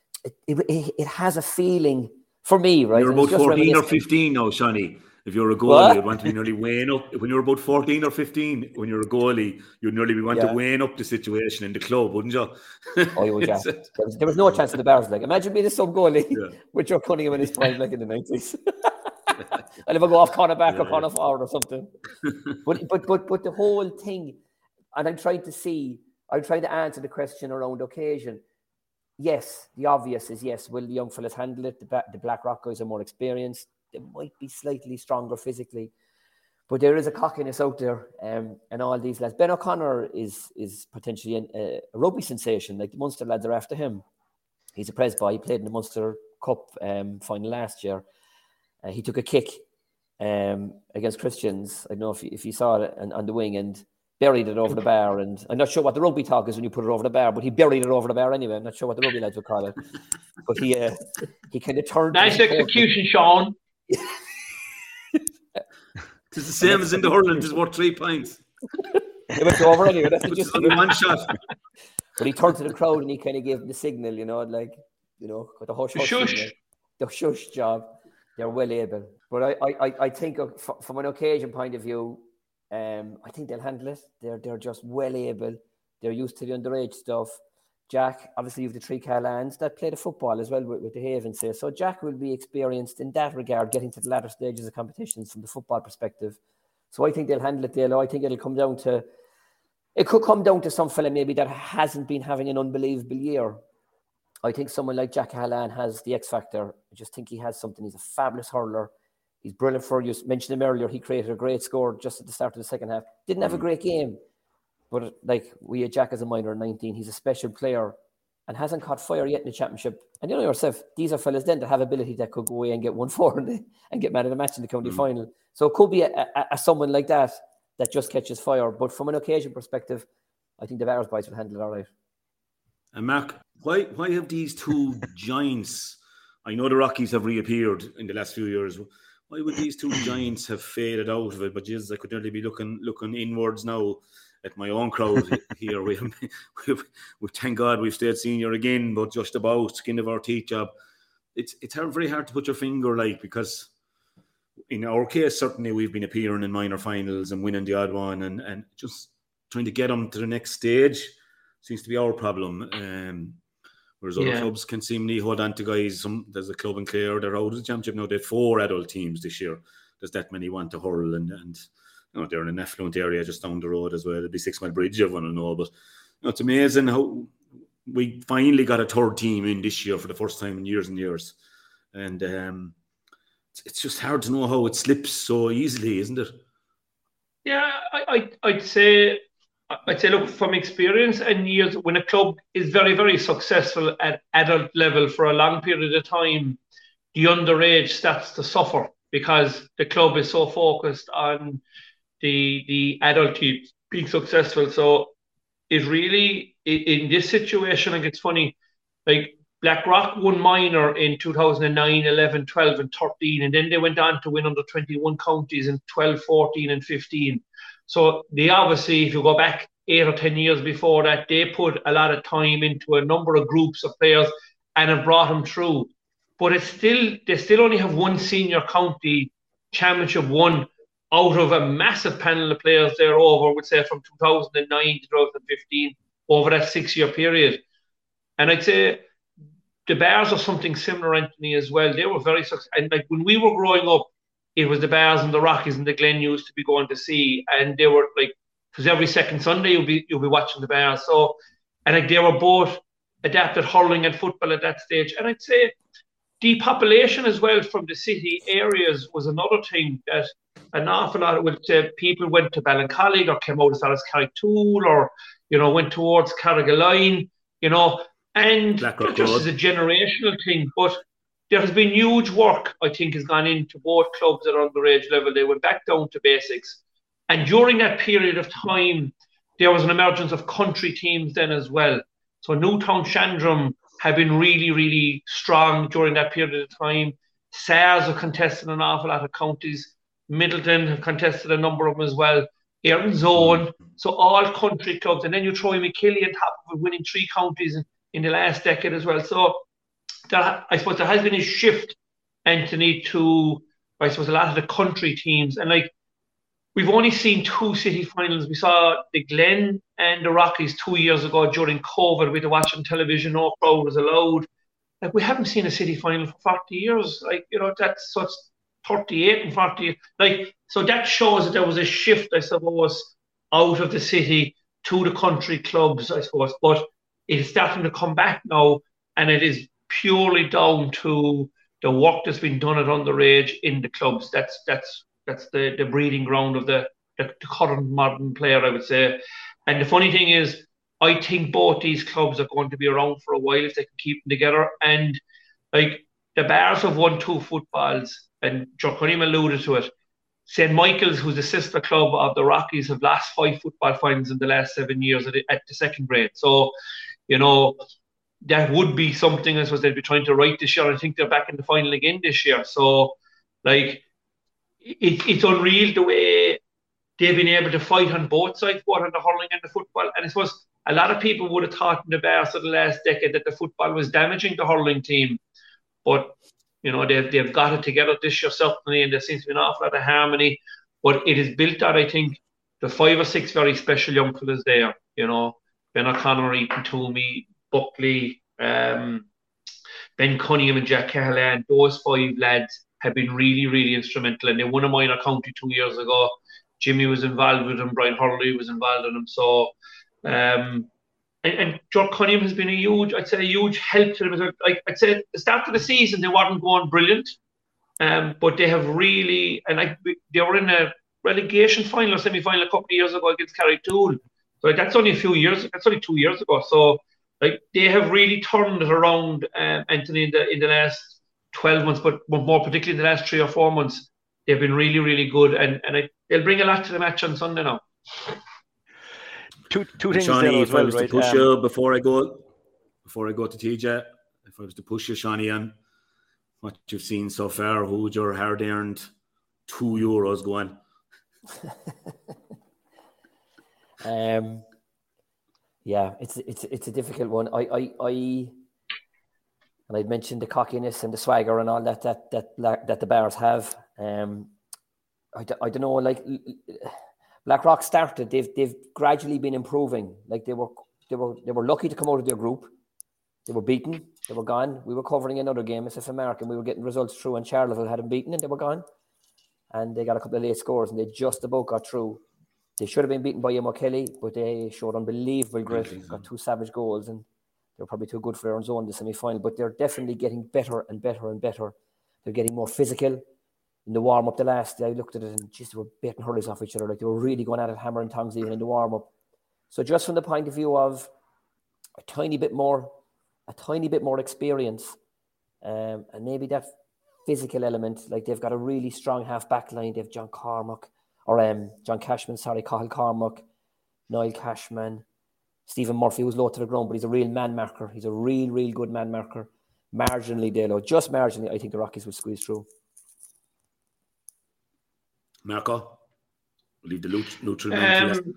it has a feeling, for me, right? You're about 14 or 15 now, Shani. If you're a goalie, you'd want to be nearly weighing up. When you're about 14 or 15, when you're a goalie, you'd nearly want to weighing up the situation in the club, wouldn't you? Oh, you would, yeah. There was no chance of the Bears. Like, imagine being a sub-goalie with Ger Cunningham in his prime, like in the 90s. I'll never go off corner back or corner forward or something. But the whole thing, and I'm trying to answer the question around occasion. Yes, the obvious is yes. Will the young fellas handle it? The Black Rock guys are more experienced. They might be slightly stronger physically, but there is a cockiness out there, and all these lads. Ben O'Connor is potentially a rugby sensation. Like the Munster lads are after him. He's a Presby. He played in the Munster Cup final last year. He took a kick against Christians. I don't know if you saw it on the wing and buried it over the bar. And I'm not sure what the rugby talk is when you put it over the bar, but he buried it over the bar anyway. I'm not sure what the rugby lads would call it. But he kind of turned. Nice execution, Sean. It's the same as in the hurling. It's worth 3 points. It went over anyway. That's just only one shot. But he turned to the crowd and he kind of gave them the signal, the hush signal, the shush job. They're well able. But I think from an occasion point of view, I think they'll handle it. They're just well able. They're used to the underage stuff. Jack, obviously, you have the 3 Carlans that play the football as well with the Havens here. So Jack will be experienced in that regard, getting to the latter stages of competitions from the football perspective. So I think they'll handle it, Dale. I think it could come down to some fella maybe that hasn't been having an unbelievable year. I think someone like Jack Hallan has the X factor. I just think he has something. He's a fabulous hurler. He's brilliant for you. Mentioned him earlier. He created a great score just at the start of the second half. Didn't have a great game. But we had Jack as a minor at 19. He's a special player and hasn't caught fire yet in the championship. And you know yourself, these are fellas then that have ability that could go away and get 1-4 and get man of the match in the county final. So it could be a someone like that just catches fire. But from an occasion perspective, I think the Bears boys will handle it all right. And Mark, why have these 2 giants, I know the Rockies have reappeared in the last few years, why would these 2 giants have faded out of it? But Jesus, I could nearly be looking inwards now at my own crowd here. We thank God we've stayed senior again, but just about skin of our teeth job. It's very hard to put your finger because in our case, certainly we've been appearing in minor finals and winning the odd one and just trying to get them to the next stage seems to be our problem. Whereas other clubs can seemingly hold on to guys. There's a club in Clare, they're out of the championship now. They have 4 adult teams this year. There's that many want to hurl and they're in an affluent area just down the road as well. It'll be 6 Mile Bridge, everyone will know. But it's amazing how we finally got a 3rd team in this year for the first time in years and years. And it's just hard to know how it slips so easily, isn't it? Yeah, I'd say, look, from experience and years, when a club is very, very successful at adult level for a long period of time, the underage starts to suffer because the club is so focused on the adult team being successful. So it really, in this situation, like it's funny, like Blackrock won minor in 2009, 11, 12 and 13, and then they went on to win under 21 counties in 12, 14 and 15. So they obviously, if you go back 8 or 10 years before that, they put a lot of time into a number of groups of players and have brought them through. But they still only have 1 senior county championship won out of a massive panel of players there over, would say, from 2009 to 2015, over that 6-year period. And I'd say the Bears are something similar, Anthony, as well. They were very successful. And like when we were growing up, it was the Bears and the Rockies and the Glen used to be going to see. And they were like, because every second Sunday you'll be watching the Bears. So, and like they were both adapted hurling and football at that stage. And I'd say depopulation as well from the city areas was another thing that an awful lot of people went to Ballincollig or came out as far as Carrigtwohill or, went towards Carrigaline, and just as a generational thing. But there has been huge work, I think, has gone into both clubs at underage level. They went back down to basics. And during that period of time, there was an emergence of country teams then as well. So Newtown Shandrum have been really, really strong during that period of time. SARS have contested an awful lot of counties. Middleton have contested a number of them as well. Ayrton's Own. So all country clubs. And then you throw in McKilly on top of it, winning 3 counties in the last decade as well. So I suppose there has been a shift, Anthony, to, I suppose, a lot of the country teams. And like, we've only seen 2 city finals. We saw the Glen and the Rockies 2 years ago during COVID. We had to watch on television, no crowd was allowed. Like, we haven't seen a city final for 40 years. Like, that's such 38 and 40. Like, so that shows that there was a shift, I suppose, out of the city to the country clubs, I suppose. But it is starting to come back now, and it is purely down to the work that's been done at underage in the clubs. That's the breeding ground of the current modern player, I would say. And the funny thing is, I think both these clubs are going to be around for a while if they can keep them together. And like the Bears have won 2 footballs, and Joe Cunningham alluded to it. St. Michael's, who's the sister club of the Rockies, have lost 5 football finals in the last 7 years at the second grade. So, that would be something, I suppose, they'd be trying to right this year. I think they're back in the final again this year. So, like, it's unreal the way they've been able to fight on both sides, both on the hurling and the football. And I suppose a lot of people would have thought in the Bears of the last decade that the football was damaging the hurling team. But, they've got it together this year, certainly, and there seems to be an awful lot of harmony. But it is built on, I think, the 5 or 6 very special young fellas there. Ben O'Connor, Ethan Toomey, Buckley, Ben Cunningham and Jack Cahalan. Those 5 lads have been really, really instrumental. And they won a minor county 2 years ago. Jimmy was involved with them. Brian Hurley was involved in them. So, and George Cunningham has been a huge help to them. I'd say at the start of the season, they weren't going brilliant. But they have really, they were in a relegation final or semi-final a couple of years ago against Carrigtwohill. So that's only 2 years ago. So they have really turned it around, Anthony, in the last 12 months, but more particularly in the last 3 or 4 months. They've been really, really good, and they'll bring a lot to the match on Sunday now. Two things. Shawnee, if I was to push you before I go to TJ, if I was to push you, Shawnee, on what you've seen so far, who would your hard-earned €2 go on? Yeah, it's a difficult one. And I'd mentioned the cockiness and the swagger and all that the Bears have. I don't know. Like Blackrock started, they've gradually been improving. Like they were lucky to come out of their group. They were beaten. They were gone. We were covering another game, SF American. We were getting results through, and Charleville had them beaten, and they were gone. And they got a couple of late scores, and they just about got through. They should have been beaten by Emma Kelly, but they showed unbelievable grit. Got 2 savage goals, and they were probably too good for their own zone in the semi-final. But they're definitely getting better and better and better. They're getting more physical. In the warm-up, the last day, I looked at it, and they were baiting hurleys off each other. Like they were really going at it, hammer and tongs, even in the warm-up. So just from the point of view of a tiny bit more experience, and maybe that physical element, like they've got a really strong half-back line. They have John Cashman, Cahill Cormack, Niall Cashman, Stephen Murphy, who's low to the ground, but he's a real man marker. He's a real good man marker. Marginally, Dalo, just marginally, I think the Rockies will squeeze through. Marco, we'll leave the neutral man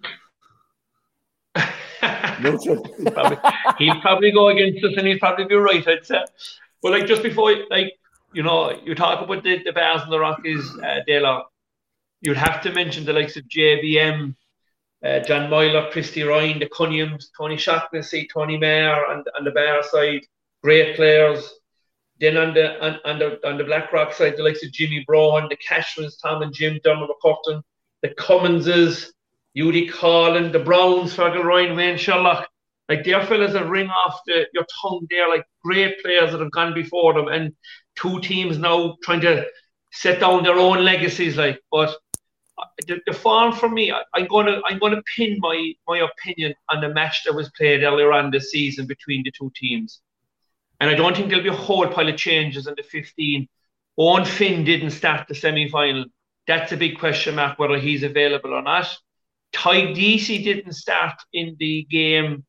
Neutral. He'll probably go against us, and he'll probably be right, I'd say. But like just before, you talk about the Bears and the Rockies, Dalo, you'd have to mention the likes of JBM, John Moyler, Christy Ryan, the Cunninghams, Tony Shaughnessy, Tony Mayer on the Bear side, great players. Then on the Blackrock side, the likes of Jimmy Brohan, the Cashmans, Tom and Jim, Dermot McCurtain, the Cumminses, Judy Collin, the Browns, Fergal Ryan, Wayne Sherlock. Like their fellas that ring off your tongue there, like great players that have gone before them, and 2 teams now trying to set down their own legacies. But the form for me, I'm gonna pin my opinion on the match that was played earlier on this season between the 2 teams. And I don't think there'll be a whole pile of changes in the 15. Owen Finn didn't start the semi-final. That's a big question mark whether he's available or not. Ty Deasy didn't start in the game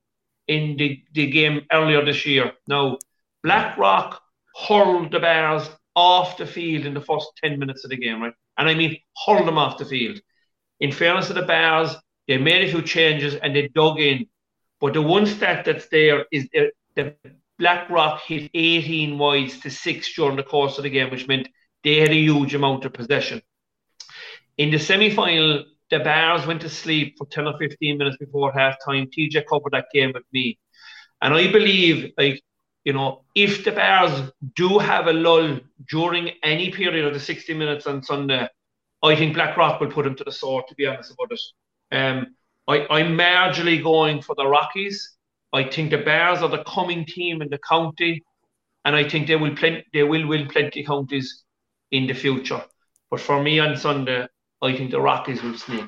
earlier this year. Now, Blackrock hurled the Bears off the field in the first 10 minutes of the game, right? And I mean hurled them off the field. In fairness to the Bears, they made a few changes and they dug in. But the one stat that's there is the Blackrock hit 18 wides to 6 during the course of the game, which meant they had a huge amount of possession. In the semi-final, the Bears went to sleep for 10 or 15 minutes before half-time. TJ covered that game with me. And I believe, if the Bears do have a lull during any period of the 60 minutes on Sunday, I think Blackrock will put them to the sword, to be honest about it. I'm marginally going for the Rockies. I think the Bears are the coming team in the county, and I think they will win plenty counties in the future. But for me on Sunday, I think the Rockies will sneak.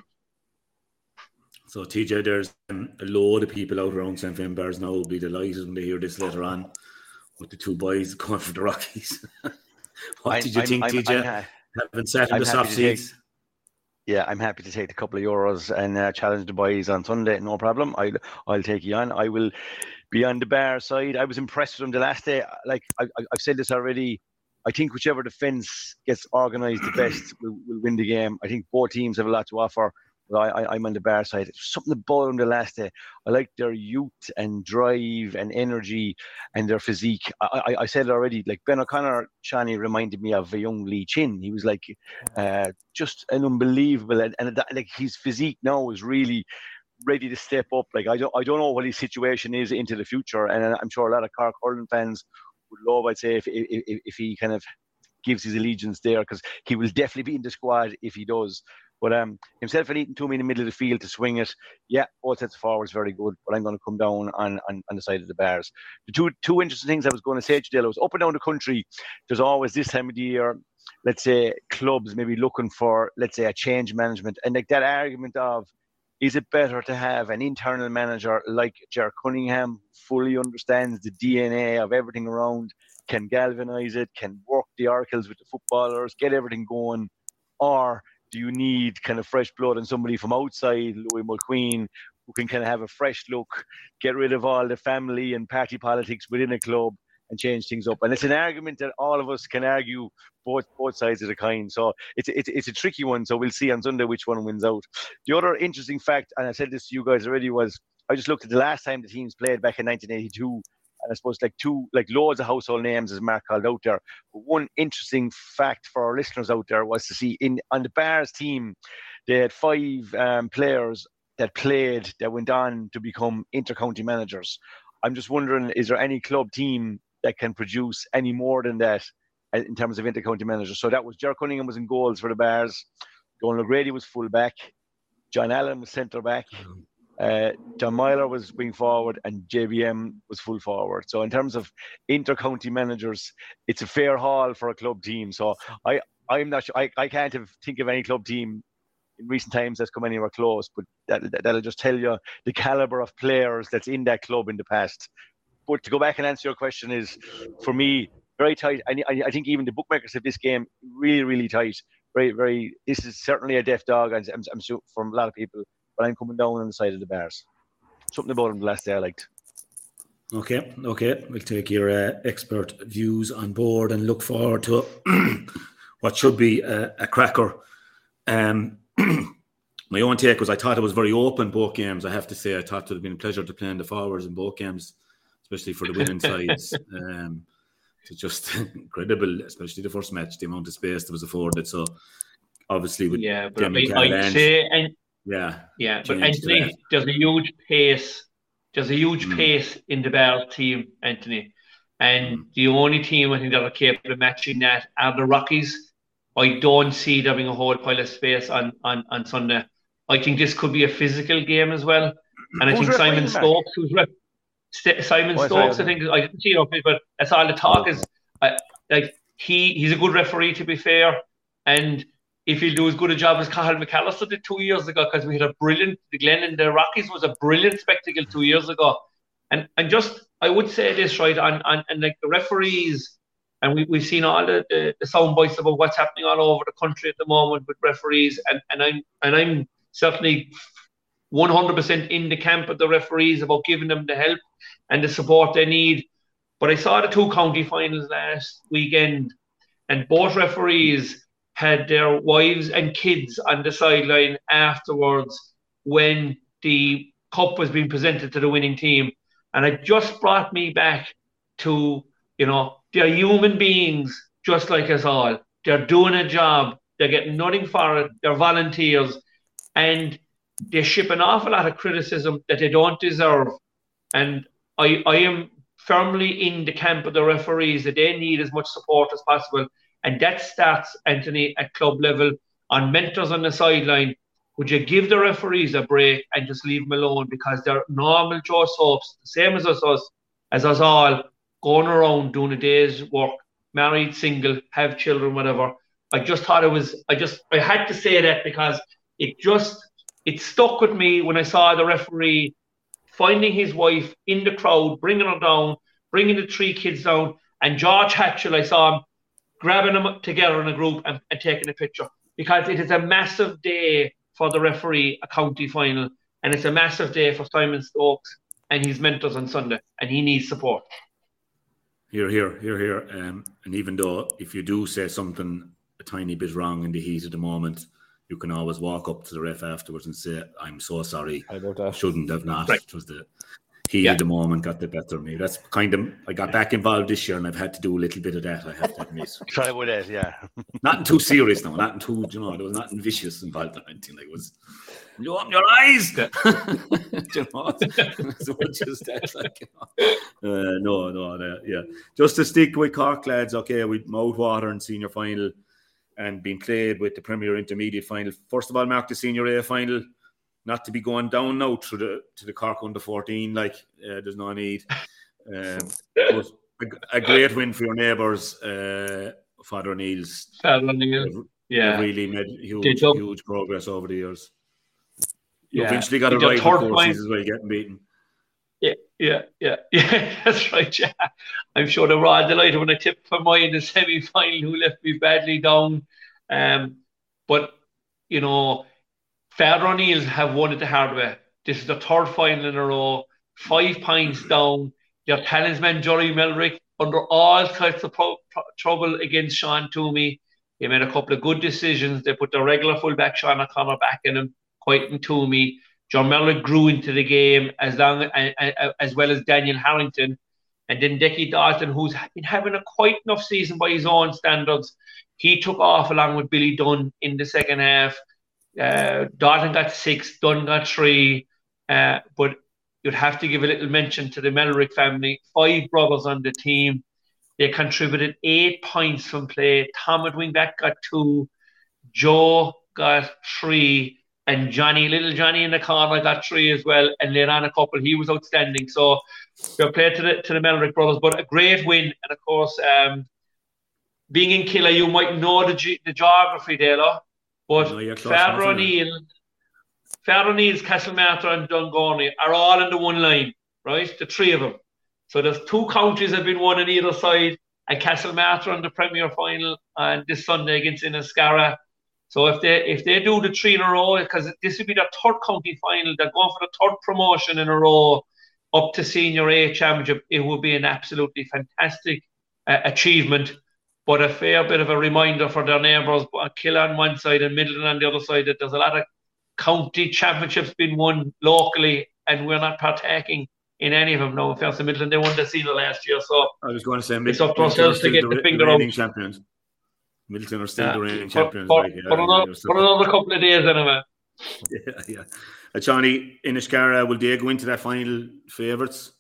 So TJ, there's a load of people out around St. Finn Bears now will be delighted when they hear this later on with the 2 boys going for the Rockies. What did you think, TJ? Having sat in the soft seats. Yeah, I'm happy to take the couple of euros and challenge the boys on Sunday. No problem. I'll take you on. I will be on the Bear side. I was impressed with them the last day. Like I've said this already. I think whichever defence gets organised the best will win the game. I think both teams have a lot to offer, but I'm on the Bear side. There's something about them the last day. I like their youth and drive and energy and their physique. I said it already, like Ben O'Connor, Shani reminded me of a young Lee Chin. He was like just an unbelievable, and like his physique now is really ready to step up. Like I don't know what his situation is into the future, and I'm sure a lot of Cork hurling fans would love, I'd say, if he kind of gives his allegiance there, because he will definitely be in the squad if he does. But himself and Ethan Toomey in the middle of the field to swing it, yeah, both sets of forwards very good. But I'm going to come down on the side of the Bears. The two interesting things I was going to say to Dale was up and down the country, there's always this time of the year, let's say, clubs maybe looking for, let's say, a change management. And like that argument of, is it better to have an internal manager like Ger Cunningham, fully understands the DNA of everything around, can galvanise it, can work the oracles with the footballers, get everything going? Or do you need kind of fresh blood and somebody from outside, Louis Mulqueen, who can kind of have a fresh look, get rid of all the family and party politics within a club and change things up? And it's an argument that all of us can argue both sides of the coin. So it's a tricky one. So we'll see on Sunday which one wins out. The other interesting fact, and I said this to you guys already, was I just looked at the last time the teams played back in 1982, and I suppose loads of household names, as Mark called out there. But one interesting fact for our listeners out there was to see on the Bears team, they had 5 players that played that went on to become inter-county managers. I'm just wondering, is there any club team that can produce any more than that in terms of inter-county managers? So that was Ger Cunningham was in goals for the Bears, Donald O'Grady was full back, John Allen was centre back, John Myler was wing forward, and JBM was full forward. So in terms of inter-county managers, it's a fair haul for a club team. So I'm not sure, I can't think of any club team in recent times that's come anywhere close, but that'll just tell you the calibre of players that's in that club in the past. But to go back and answer your question is, for me, very tight. I think even the bookmakers of this game, really, really tight. Very, very. This is certainly a deaf dog, and I'm sure from a lot of people, but I'm coming down on the side of the Bears. Something about them the last day I liked. Okay. We'll take your expert views on board and look forward to what should be a cracker. My own take was I thought it was very open, both games. I have to say, I thought it would have been a pleasure to play in the forwards in both games, especially for the winning sides. It's just incredible, especially the first match, the amount of space that was afforded. So obviously with but I'd say, but Anthony, there's a huge pace. There's a huge pace in the Bears team, Anthony, and the only team I think that are capable of matching that are the Rockies. I don't see there being a whole pile of space on Sunday. I think this could be a physical game as well, and I think Simon Stokes, who's Stokes, I think I didn't see it, but that's all the talk is. He's a good referee, to be fair, and if he'll do as good a job as Cathal McAllister did 2 years ago, because we had the Glen and the Rockies was a brilliant spectacle 2 years ago, and just I would say this right on like the referees, and we've seen all the sound bites about what's happening all over the country at the moment with referees, and I'm certainly 100% in the camp of the referees about giving them the help and the support they need. But I saw the 2 county finals last weekend, and both referees had their wives and kids on the sideline afterwards when the cup was being presented to the winning team. And it just brought me back to, they're human beings just like us all. They're doing a job. They're getting nothing for it. They're volunteers. And they ship an awful lot of criticism that they don't deserve. And I am firmly in the camp of the referees that they need as much support as possible. And that starts, Anthony, at club level, on mentors on the sideline. Would you give the referees a break and just leave them alone? Because they're normal Joe Soaps, the same as us all, going around doing a day's work, married, single, have children, whatever. I just thought I had to say that because it stuck with me when I saw the referee finding his wife in the crowd, bringing her down, bringing the 3 kids down, and George Hatchell, I saw him grabbing them together in a group and taking a picture, because it is a massive day for the referee, a county final, and it's a massive day for Simon Stokes and his mentors on Sunday, and he needs support. Here. And even though if you do say something a tiny bit wrong in the heat of the moment, you can always walk up to the ref afterwards and say, "I'm so sorry. Shouldn't have not." Right. It was the heat of the moment got the better of me. That's kind of, I got back involved this year and I've had to do a little bit of that, I have to admit. Try with it, yeah. Nothing too serious now, nothing too, there was nothing vicious involved or anything. Like, it was, you open your eyes! So just that, like, yeah. Just to stick with Cork, lads, okay, with Mouthwater and senior final and being played with the Premier Intermediate final. First of all, Mark, the Senior A final, not to be going down now to the Cork under 14, like there's no need. But a great win for your neighbours, Father O'Neill's. Yeah, really made huge progress over the years. You eventually got a right of courses as well, getting beaten. Yeah, that's right. Yeah, I'm sure they were all delighted when I tipped for mine in the semi-final, who left me badly down. But you know, Father O'Neill's have won it the hard way. This is the third final in a row, 5 points down. Your talisman, Jory Melrick, under all types of trouble against Sean Toomey. He made a couple of good decisions. They put the regular fullback Sean O'Connor back in him, quite in Toomey. John Melrick grew into the game as well as Daniel Harrington. And then Decky Dalton, who's been having a quite enough season by his own standards, he took off along with Billy Dunn in the second half. Dalton got 6, Dunn got 3. But you'd have to give a little mention to the Melrick family. 5 brothers on the team. They contributed 8 points from play. Tom at wingback got 2. Joe got 3. And little Johnny in the corner got 3 as well, and later on a couple. He was outstanding. So fair play to the Melrick brothers, but a great win. And of course, being in Killa, you might know the geography there, but Father O'Neill's, Castlemartyr and Dungourney are all in the one line, right? The 3 of them. So there's 2 counties have been won on either side, and Castlemartyr in the Premier final and this Sunday against Inniscarra. So if they do the 3 in a row, because this would be their 3rd county final, they're going for the 3rd promotion in a row up to Senior A Championship, it would be an absolutely fantastic achievement. But a fair bit of a reminder for their neighbours, Killa on one side and Midleton on the other side, that there's a lot of county championships being won locally, and we're not partaking in any of them. No offense to Midleton, they won the senior last year. So I was going to say, it's up to ourselves to get the finger out. Champions. Midleton are still the reigning champions. For another couple of days anyway. Yeah. Johnny, Inniscarra, will they go into that final favourites?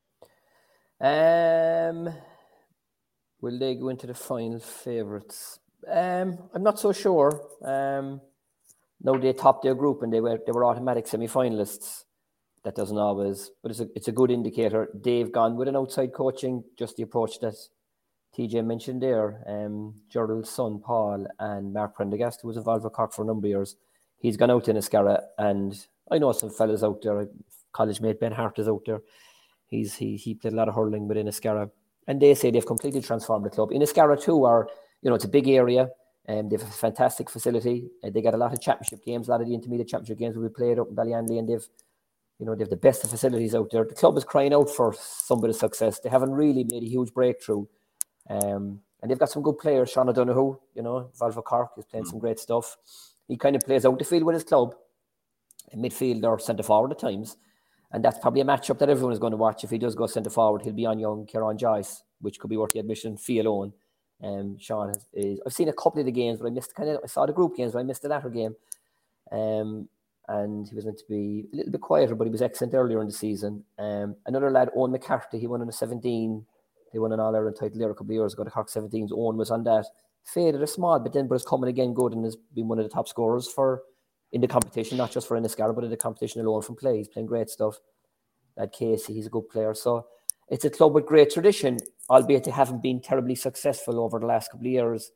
Will they go into the final favourites? I'm not so sure. No, they topped their group and they were automatic semi-finalists. That doesn't always, but it's a good indicator. They've gone with an outside coaching, just the approach that TJ mentioned there. Gerald's son, Paul, and Mark Prendergast, who was involved with Cork for a number of years, he's gone out to Inniscarra, and I know some fellas out there. College mate Ben Hart is out there. He played a lot of hurling with Inniscarra, and they say they've completely transformed the club. Inniscarra too are, it's a big area, and they have a fantastic facility. They got a lot of championship games. A lot of the intermediate championship games will be played up in Ballyandy, and they've the best of facilities out there. The club is crying out for some bit of success. They haven't really made a huge breakthrough. And they've got some good players. Sean O'Donoghue, Valva Cork, is playing some great stuff. He kind of plays out the field with his club, in midfield or centre forward at times. And that's probably a matchup that everyone is going to watch. If he does go centre forward, he'll be on young Kieran Joyce, which could be worth the admission fee alone. Sean I've seen a couple of the games, but I saw the group games, but I missed the latter game. And he was meant to be a little bit quieter, but he was excellent earlier in the season. Another lad, Owen McCarthy, he won in the 17. They won an All-Ireland title there a couple of years ago. The Cork 17s, Owen was on that. Faded a small, but is coming again good and has been one of the top scorers in the competition, not just for Inniscarra, but in the competition alone from play. He's playing great stuff. Lad Casey, he's a good player. So it's a club with great tradition, albeit they haven't been terribly successful over the last couple of years.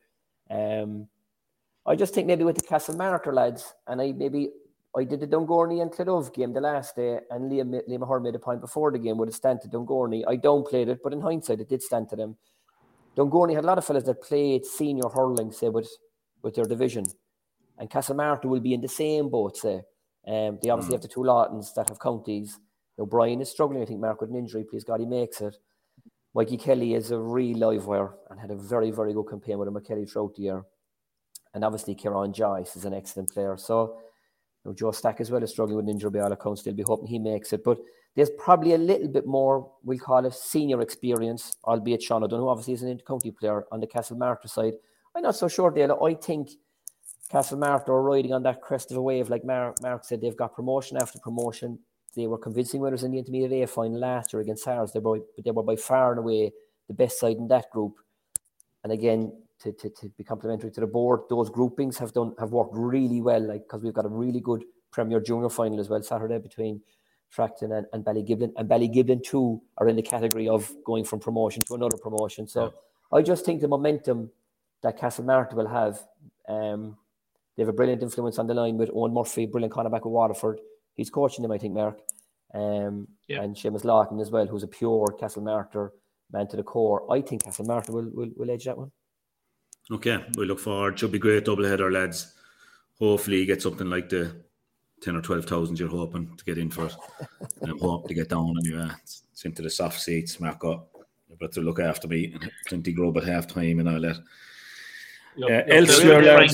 I just think maybe with the Castlemartyr lads, and I did the Dungourney and Clodove game the last day, and Liam Mahor made a point before the game would have stand to Dungourney. I downplayed it, but in hindsight, it did stand to them. Dungourney had a lot of fellas that played senior hurling, say, with their division. And Castlemartyr will be in the same boat, say. They obviously have the 2 Lawtons that have counties. Brian is struggling. I think Mark with an injury. Please God, he makes it. Mikey Kelly is a real live wire and had a very, very good campaign with McKelly throughout the year. And obviously, Kieran Joyce is an excellent player. So, Joe Stack as well is struggling with an injury by all accounts. They'll be hoping he makes it. But there's probably a little bit more, we'll call it, senior experience, albeit Sean O'Donoghue obviously is an inter-county player on the Castlemartyr side. I'm not so sure, Dale. I think Castlemartyr are riding on that crest of a wave. Like Mark said, they've got promotion after promotion. They were convincing winners in the Intermediate A final last year against SARS. They were by far and away the best side in that group. And again, to be complimentary to the board, those groupings have worked really well, like, because we've got a really good Premier Junior final as well Saturday between Tracton and Ballygiblin. And Ballygiblin too are in the category of going from promotion to another promotion. So I just think the momentum that Castlemartyr will have, they have a brilliant influence on the line with Owen Murphy, brilliant cornerback with Waterford. He's coaching them, I think, Mark. And Seamus Lawton as well, who's a pure Castlemartyr man to the core. I think Castlemartyr will edge that one. Okay, we look forward. Should be great doubleheader, lads. Hopefully you get something like the 10 or 12,000 you're hoping to get in for it. And hope to get down and it's into the soft seats, Marco. You better look after me and plenty grub at half time and all that. Elsewhere, lads,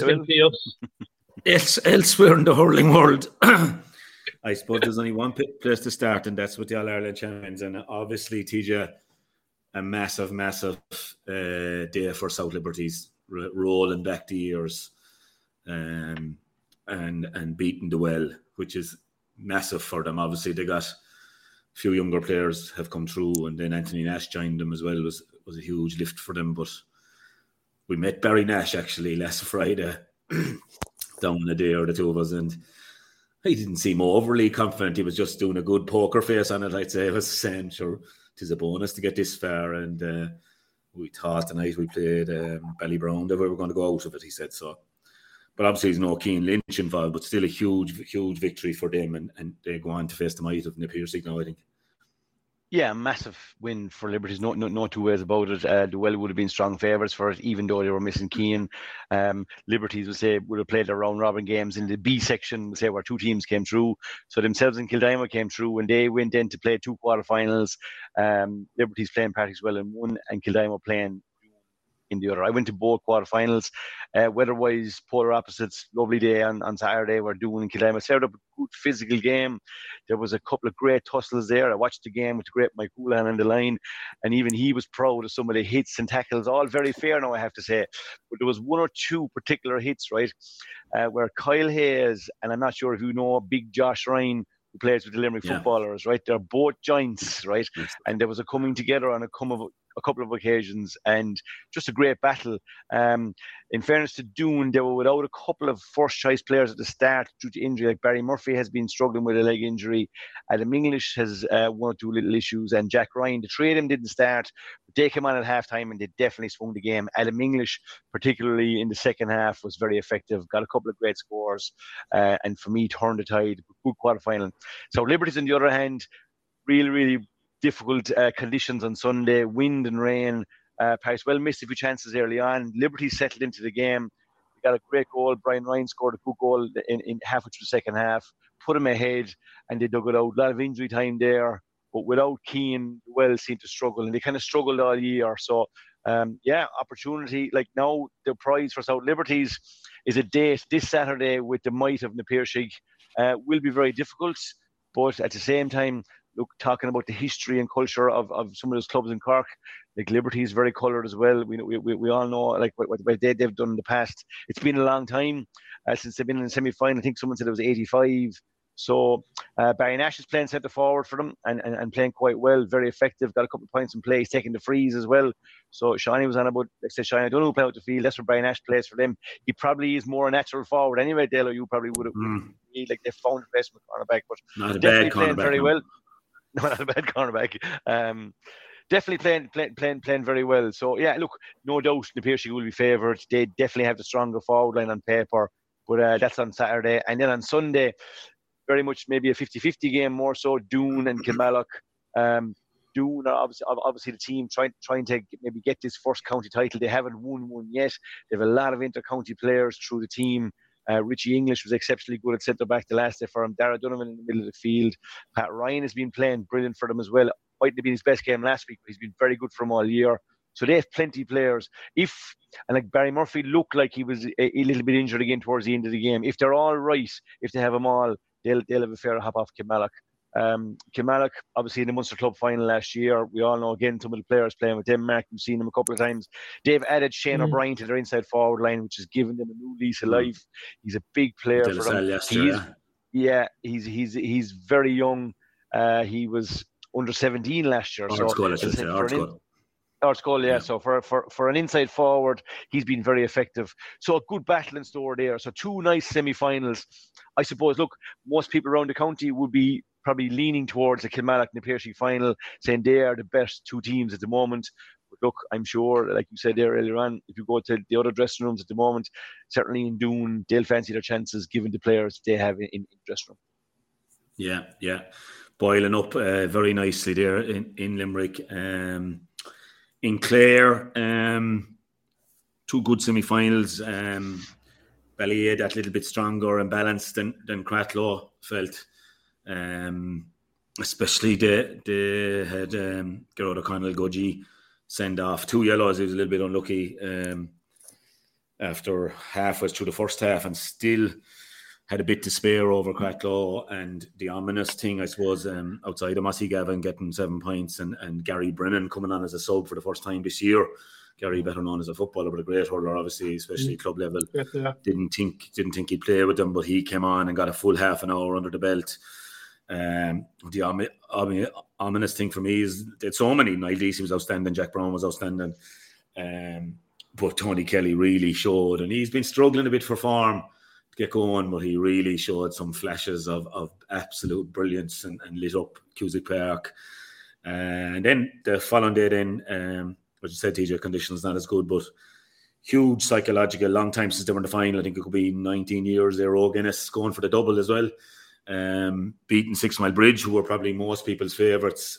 elsewhere in the hurling world, I suppose there's only one place to start, and that's with the All-Ireland champions. And obviously, TJ, a massive day for South Liberties, rolling back the years and beating the Well, which is massive for them. Obviously, they got a few younger players have come through, and then Anthony Nash joined them as well. Was a huge lift for them. But we met Barry Nash actually last Friday down in the day or the two of us, and he didn't seem overly confident. He was just doing a good poker face on it, I'd say. He was saying, sure, it is a bonus to get this far. And we thought tonight we played Ballybrown that we were going to go out of it, he said so. But obviously there's no Keane Lynch involved, but still a huge victory for them. And they go on to face the might of Napier now, I think. Yeah, massive win for Liberties. No two ways about it. The Well would have been strong favourites for it, even though they were missing Keane. Liberties would have played their round robin games in the B section, where two teams came through. So themselves and Kildimo came through, and they went in to play two quarterfinals. Liberties playing Partyswell in one, and Kildimo playing in the other. I went to both quarterfinals. Weather-wise, polar opposites. Lovely day on Saturday. We're doing Kildimo. Set up a good physical game. There was a couple of great tussles there. I watched the game with the great Mike Houlihan on the line, and even he was proud of some of the hits and tackles. All very fair now, I have to say. But there was one or two particular hits, right, where Kyle Hayes, and I'm not sure if you know Big Josh Ryan, who plays with the Limerick footballers, right? They're both giants, right? And there was a coming together on a couple of occasions, and just a great battle. In fairness to Doon, they were without a couple of first choice players at the start due to injury. Like Barry Murphy has been struggling with a leg injury. Adam English has one or two little issues, and Jack Ryan, the three of them didn't start, but they came on at halftime and they definitely swung the game. Adam English, particularly in the second half, was very effective, got a couple of great scores, and for me turned the tide. Good quarterfinal. So Liberties, on the other hand, really difficult conditions on Sunday, wind and rain. Partyswell missed a few chances early on. Liberty settled into the game. We got a great goal. Brian Ryan scored a good goal in halfway through the second half, put him ahead, and they dug it out. A lot of injury time there, but without Keane, the Wells seemed to struggle, and they kind of struggled all year. So, opportunity. Like now, the prize for South Liberties is a date this Saturday with the might of Napier. Will be very difficult, but at the same time, look, talking about the history and culture of some of those clubs in Cork, like Liberty is very coloured as well. We all know like what they've done in the past. It's been a long time since they've been in the semi-final. I think someone said it was 85. So Barry Nash is playing centre forward for them and playing quite well, very effective. Got a couple of points in play. He's taking the frees as well. So Shiny was on about, like I said, Shiny, I don't know who played out the field. That's where Barry Nash plays for them. He probably is more a natural forward anyway, Dale, or you probably would have. Like they found a replacement cornerback, but not a definitely bad playing cornerback, very no. well. No, not a bad cornerback. Definitely playing very well. So yeah, look, no doubt Napier will be favoured. They definitely have the stronger forward line on paper, but that's on Saturday. And then on Sunday, very much maybe a 50-50 game more so. Doon and Kilmallock. Doon are obviously the team trying to maybe get this first county title. They haven't won one yet. They have a lot of inter-county players through the team. Richie English was exceptionally good at centre back the last day for him. Dara Donovan in the middle of the field. Pat Ryan has been playing brilliant for them as well. mightn't have been his best game last week, but he's been very good for him all year. So they have plenty of players. And like Barry Murphy looked like he was a little bit injured again towards the end of the game. If they're all right, if they have them all, they'll have a fair hop off Kilmallock. Kilmallock, obviously in the Munster Club final last year, we all know again some of the players playing with them. Mark, you've seen them a couple of times. They've added Shane O'Brien to their inside forward line, which has given them a new lease of life. He's a big player for them. He's very young. He was under 17 last year. So for an inside forward, he's been very effective. So a good battle in store there. So two nice semi-finals. I suppose, look, most people around the county would be probably leaning towards the Kilmallock and the Pearshie final, saying they are the best two teams at the moment. But look, I'm sure, like you said there earlier on, if you go to the other dressing rooms at the moment, certainly in Doon, they'll fancy their chances given the players they have in the dressing room. Yeah. Boiling up very nicely there in Limerick. In Clare, two good semi-finals. Ballyea that little bit stronger and balanced than Cratloe felt. Especially they had Gerard O'Connell Gudgie send off 2 yellows. He was a little bit unlucky after halfway through the first half, and still had a bit to spare over Cratloe. And the ominous thing, I suppose, outside of Mossy Gavin getting 7 points and Gary Brennan coming on as a sub for the first time this year. Gary, better known as a footballer, but a great hurler, obviously, especially club level. Yeah. Didn't think he'd play with them, but he came on and got a full half an hour under the belt. The ominous thing for me is that so many. Niall Deasy was outstanding, Jack Brown was outstanding, but Tony Kelly really showed, and he's been struggling a bit for form to get going, but he really showed some flashes of absolute brilliance and lit up Cusack Park. And then the following day, what you said, TJ, conditions not as good, but huge psychological, long time since they were in the final. I think it could be 19 years there. Roe Guinness going for the double as well. Beating 6 Mile Bridge, who were probably most people's favourites.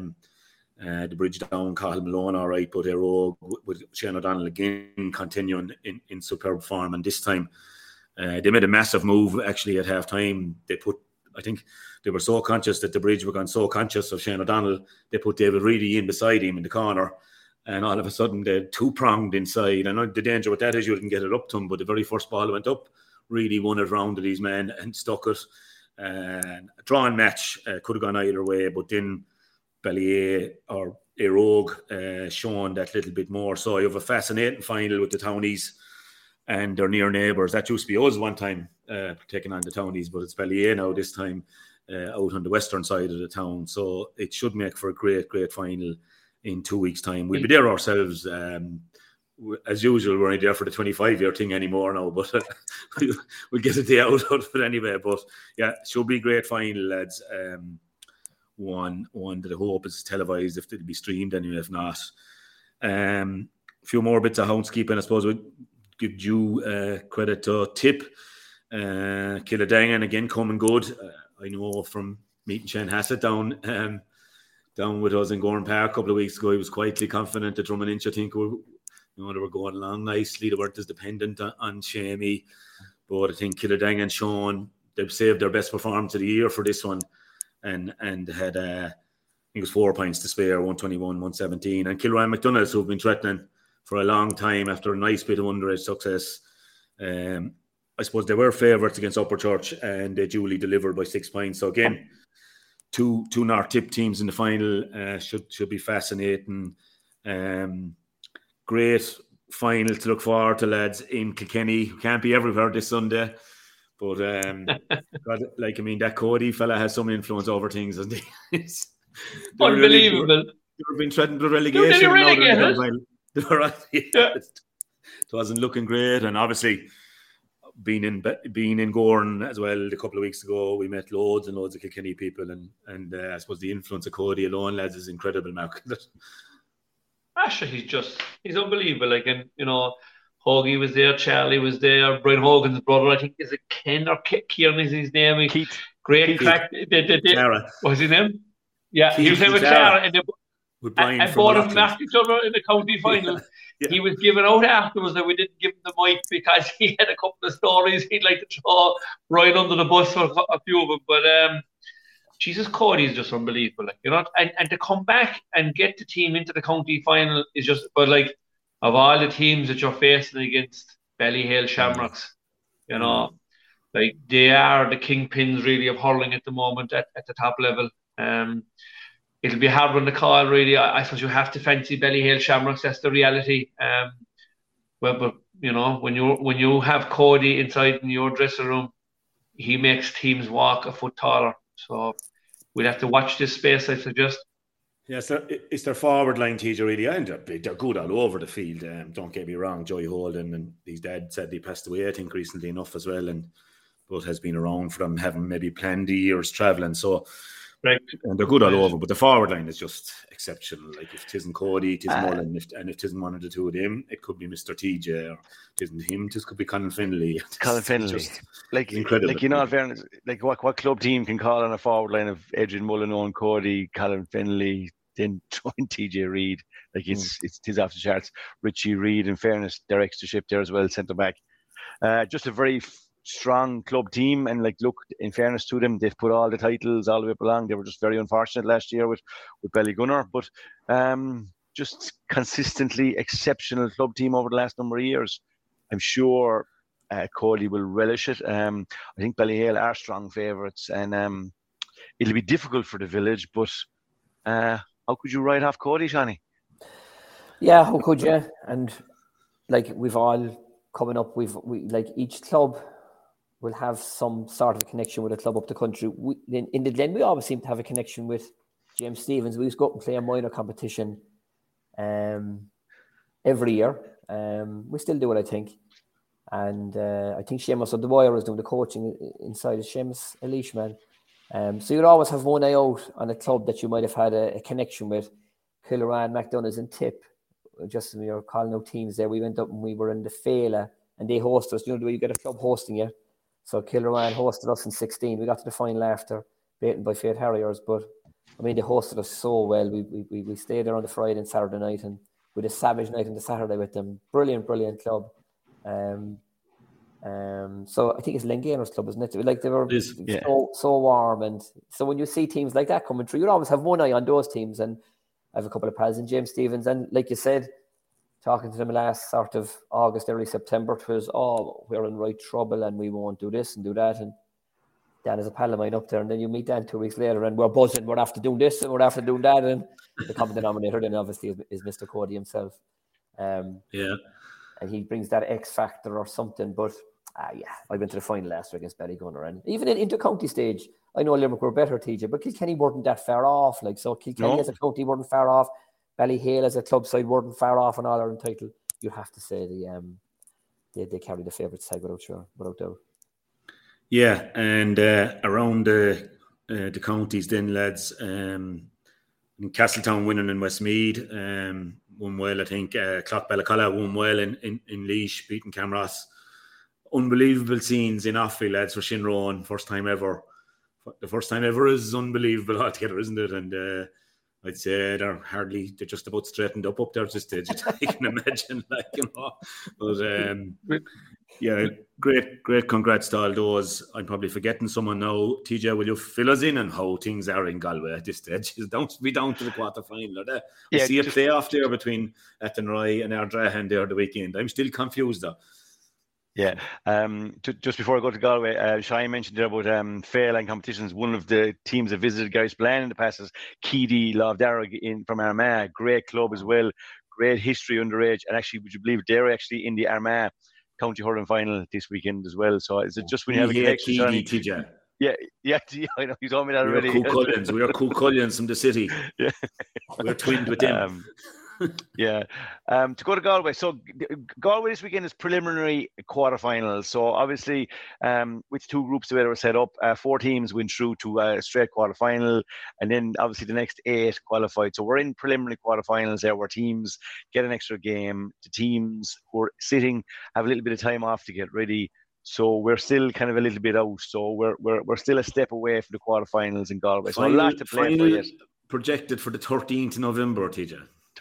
The Bridge down, Cathal Malone, all right, but Roe with Shane O'Donnell again continuing in superb form. And this time they made a massive move actually at half time. I think they were so conscious that the Bridge were gone so conscious of Shane O'Donnell, they put David Reedy in beside him in the corner. And all of a sudden, they're two-pronged inside. I know the danger with that is you didn't get it up to him, but the very first ball went up, really won it round to these men and stuck it. And a drawn match could have gone either way, but then Ballyea or Érogue shown that little bit more. So you have a fascinating final with the Townies and their near neighbours. That used to be us one time, taking on the Townies, but it's Ballyea now this time out on the western side of the town. So it should make for a great, great final in 2 weeks' time. We'll be there ourselves. As usual, we're only there for the 25-year thing anymore now, but we'll get a day out of it anyway. But yeah, it should be a great final, lads. One that I hope is televised, if it'll be streamed anyway, if not. A few more bits of housekeeping, I suppose. We'd give due credit to Tip. Killadangan again coming good. I know from meeting Shane Hassett down with us in Gorn Park a couple of weeks ago, he was quietly confident that Drummond Inch, I think, they were going along nicely. They weren't as dependent on Shamey. But I think Killadangan and Sean, they've saved their best performance of the year for this one and had, I think it was 4 points to spare, 121, 117. And Kilryan McDonald's, who've been threatening for a long time after a nice bit of underage success. I suppose they were favourites against Upper Church and they duly delivered by 6 points. So again, two North Tip teams in the final should be fascinating. Great final to look forward to, lads, in Kilkenny. Can't be everywhere this Sunday, but that Cody fella has some influence over things, and unbelievable. They've been threatened with relegation. It wasn't looking great, and obviously being in Gorn as well a couple of weeks ago, we met loads and loads of Kilkenny people, and I suppose the influence of Cody alone, lads, is incredible, Mark. Actually, he's unbelievable. Like, and Hoagie was there, Charlie was there, Brian Hogan's brother, I think, is it Ken or Kieran is his name? Keith. Great crack. What's his name? Yeah, he was there with Clara, and both of them knocked each other in the county final. Yeah. He was given out afterwards that we didn't give him the mic because he had a couple of stories he'd like to throw right under the bus for a few of them. But Jesus, Cody is just unbelievable. Like, you know, and to come back and get the team into the county final is just, but like, of all the teams that you're facing against, Ballyhale Shamrocks, you know, like they are the kingpins really of hurling at the moment at the top level. It'll be a hard one to call, really. I suppose you have to fancy Ballyhale Shamrocks. That's the reality. But you know, when you have Cody inside in your dressing room, he makes teams walk a foot taller. So we'll have to watch this space, I suggest. Yes, it's their forward line, TJ, really, and they're good all over the field. Don't get me wrong, Joey Holden, and his dad said he passed away, I think, recently enough as well, and both has been around for them, having maybe planned the years travelling. So, right. And they're good all over, but the forward line is just exceptional. Like, if it isn't Cody, it is Mullen, if it isn't one of the two of them, it could be Mr. TJ, or it isn't him, it could be Colin Finlay. Colin Finlay, like incredible. Like, you know, in fairness, like what club team can call on a forward line of Adrian Mullen, Cody, Colin Finlay, then join TJ Reid? Like, it's off the charts. Richie Reid, in fairness, their extra ship there as well, centre back. Just a very strong club team, and like, look, in fairness to them, they've put all the titles all the way up along. They were just very unfortunate last year with Ballygunner, but just consistently exceptional club team over the last number of years. I'm sure Cody will relish it. I think Ballyhale are strong favourites, and it'll be difficult for the village, but how could you write off Cody, Shani? Yeah, how could you? And like, we've all coming up, we like, each club will have some sort of connection with a club up the country. In the Glen, we always seem to have a connection with James Stephens. We used to go up and play a minor competition every year. We still do it, I think. And I think Seamus O'Dwyer is doing the coaching inside of Seamus Elishman. So you'd always have one eye out on a club that you might have had a connection with. Killoran, McDonough's and Tip. Just when you're calling out teams there, we went up and we were in the Fela, and they hosted us. You know the way you get a club hosting you? So Killoran hosted us in 16. We got to the final after, beaten by Fate Harriers. But I mean, they hosted us so well. We stayed there on the Friday and Saturday night, and with a savage night on the Saturday with them. Brilliant club. So I think it's Lenganer's club, isn't it? Like, they were so warm, and so when you see teams like that coming through, you always have one eye on those teams. And I have a couple of pals in James Stephens, and like you said, talking to them last sort of August, early September, it was, we're in right trouble and we won't do this and do that. And Dan is a pal of mine up there, and then you meet Dan 2 weeks later and we're buzzing, we're after doing this and we're after doing that. And the common denominator then obviously is Mr. Cody himself. And he brings that X factor or something. But I went to the final last year against Ballygunner, and even in inter-county stage, I know Limerick were better, TJ, but Kilkenny weren't that far off. Like, so Kilkenny as a county weren't far off. Ballyhale as a club side weren't far off an All-Ireland title. You have to say they carry the favourites tag without doubt. Yeah, and around the counties then, lads, in Castletown winning in Westmeath, won well, I think. Clough Ballacalla won well in Laois, beating Camross. Unbelievable scenes in Offaly, lads, for Shinrone, first time ever. The first time ever is unbelievable altogether, isn't it? And I'd say they're just about straightened up there at this stage. You can imagine, like, you know. But yeah, great congrats to all those. I'm probably forgetting someone now. TJ, will you fill us in on how things are in Galway at this stage? Don't be down to the quarterfinal. We see a playoff there between Athenry and Ardrahan there the weekend. I'm still confused though. Yeah, just before I go to Galway, Shai mentioned there about Fairline competitions. One of the teams that visited Garry's Plan in the past is Keady Lavdarragh from Armagh. Great club as well, great history underage. And actually, would you believe they're actually in the Armagh County Hurling Final this weekend as well. So is it just when you have a connection? TJ. Yeah, I know, you told me that already. We are Cú Chulainn from the city. Yeah. We're twinned with them. To go to Galway. So Galway this weekend is preliminary quarterfinals. So obviously, with 2 groups the way they were set up, 4 teams went through to a straight quarterfinal, and then obviously the next 8 qualified. So we're in preliminary quarterfinals there, where teams get an extra game. The teams who are sitting have a little bit of time off to get ready. So we're still kind of a little bit out. So we're still a step away from the quarterfinals in Galway. So a lot to play for yet. Projected for the 13th of November, TJ.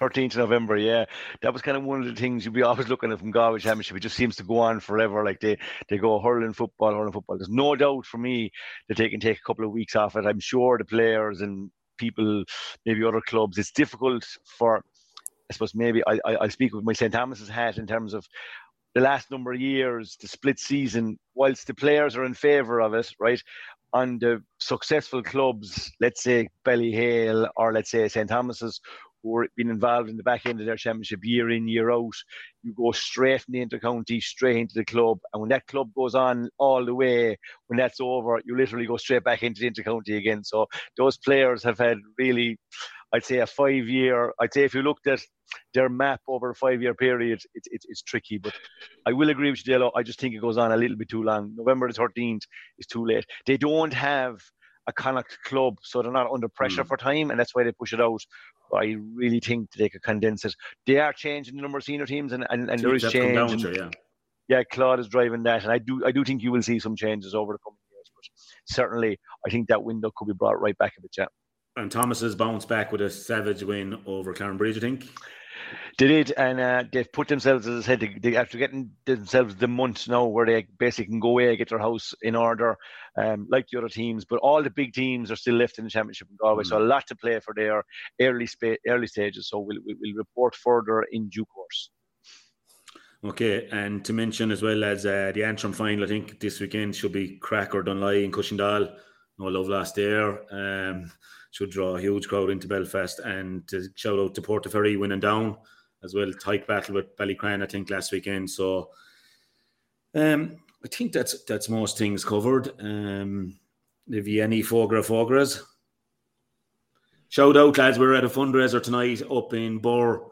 13th of November, yeah. That was kind of one of the things you'd be always looking at from Galway Championship. It just seems to go on forever. Like they go hurling football. There's no doubt for me that they can take a couple of weeks off it. I'm sure the players and people, maybe other clubs, it's difficult for, I suppose maybe I'll speak with my St. Thomas's hat in terms of the last number of years, the split season, whilst the players are in favour of it, right? On the successful clubs, let's say Ballyhale or let's say St. Thomas's, who are being involved in the back end of their championship year in, year out, you go straight from the inter-county, straight into the club. And when that club goes on all the way, when that's over, you literally go straight back into the inter-county again. So those players have had really, I'd say, a 5-year, I'd say if you looked at their map over a 5-year period, it's tricky. But I will agree with you, Delo. I just think it goes on a little bit too long. November the 13th is too late. They don't have a Connacht club, so they're not under pressure for time, and that's why they push it out. But I really think they could condense it. They are changing the number of senior teams, and there is change. Yeah, Claude is driving that, and I do think you will see some changes over the coming years. But certainly, I think that window could be brought right back a bit, yeah. And Thomas has bounced back with a savage win over Clarenbridge, I think. They did, and they've put themselves, as I said, they after getting themselves the month now where they basically can go away, get their house in order, like the other teams. But all the big teams are still left in the championship in Galway, so a lot to play for their early stages. So we'll report further in due course. Okay, and to mention as well as the Antrim final, I think this weekend should be Cracker Dunley in Cushendall. No love lost there. Should draw a huge crowd into Belfast, and to shout out to Portaferry winning down as well. Tight battle with Ballycran, I think, last weekend. So I think that's most things covered. Have you any Fogras? Shout out, lads, we're at a fundraiser tonight up in Burr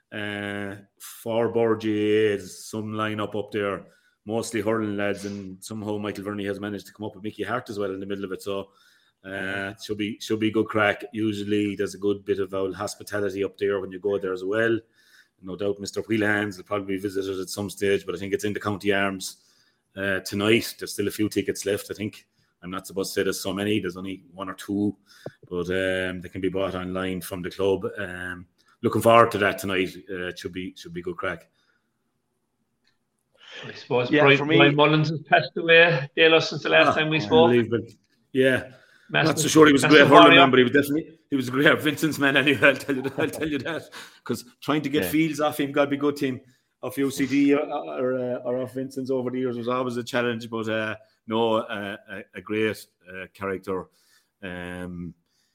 for Burr GAAs. Some lineup up there, mostly hurling lads, and somehow Michael Verney has managed to come up with Mickey Hart as well in the middle of it. So should be good crack. Usually there's a good bit of old hospitality up there when you go there as well. No doubt Mr. Wheelhands will probably be visited at some stage, but I think it's in the County Arms tonight. There's still a few tickets left, I think. I'm not supposed to say there's so many. There's only 1 or 2, but they can be bought online from the club. Looking forward to that tonight. It should be good crack. I suppose Brian Mullins has passed away, Dale, since the last time we spoke. Yeah. Not so sure he was a great hurling man, but he was a great Vincent's man anyway. I'll tell you that, because trying to get fields off him, got to be good team off UCD or off Vincent's over the years was always a challenge. But a great character, and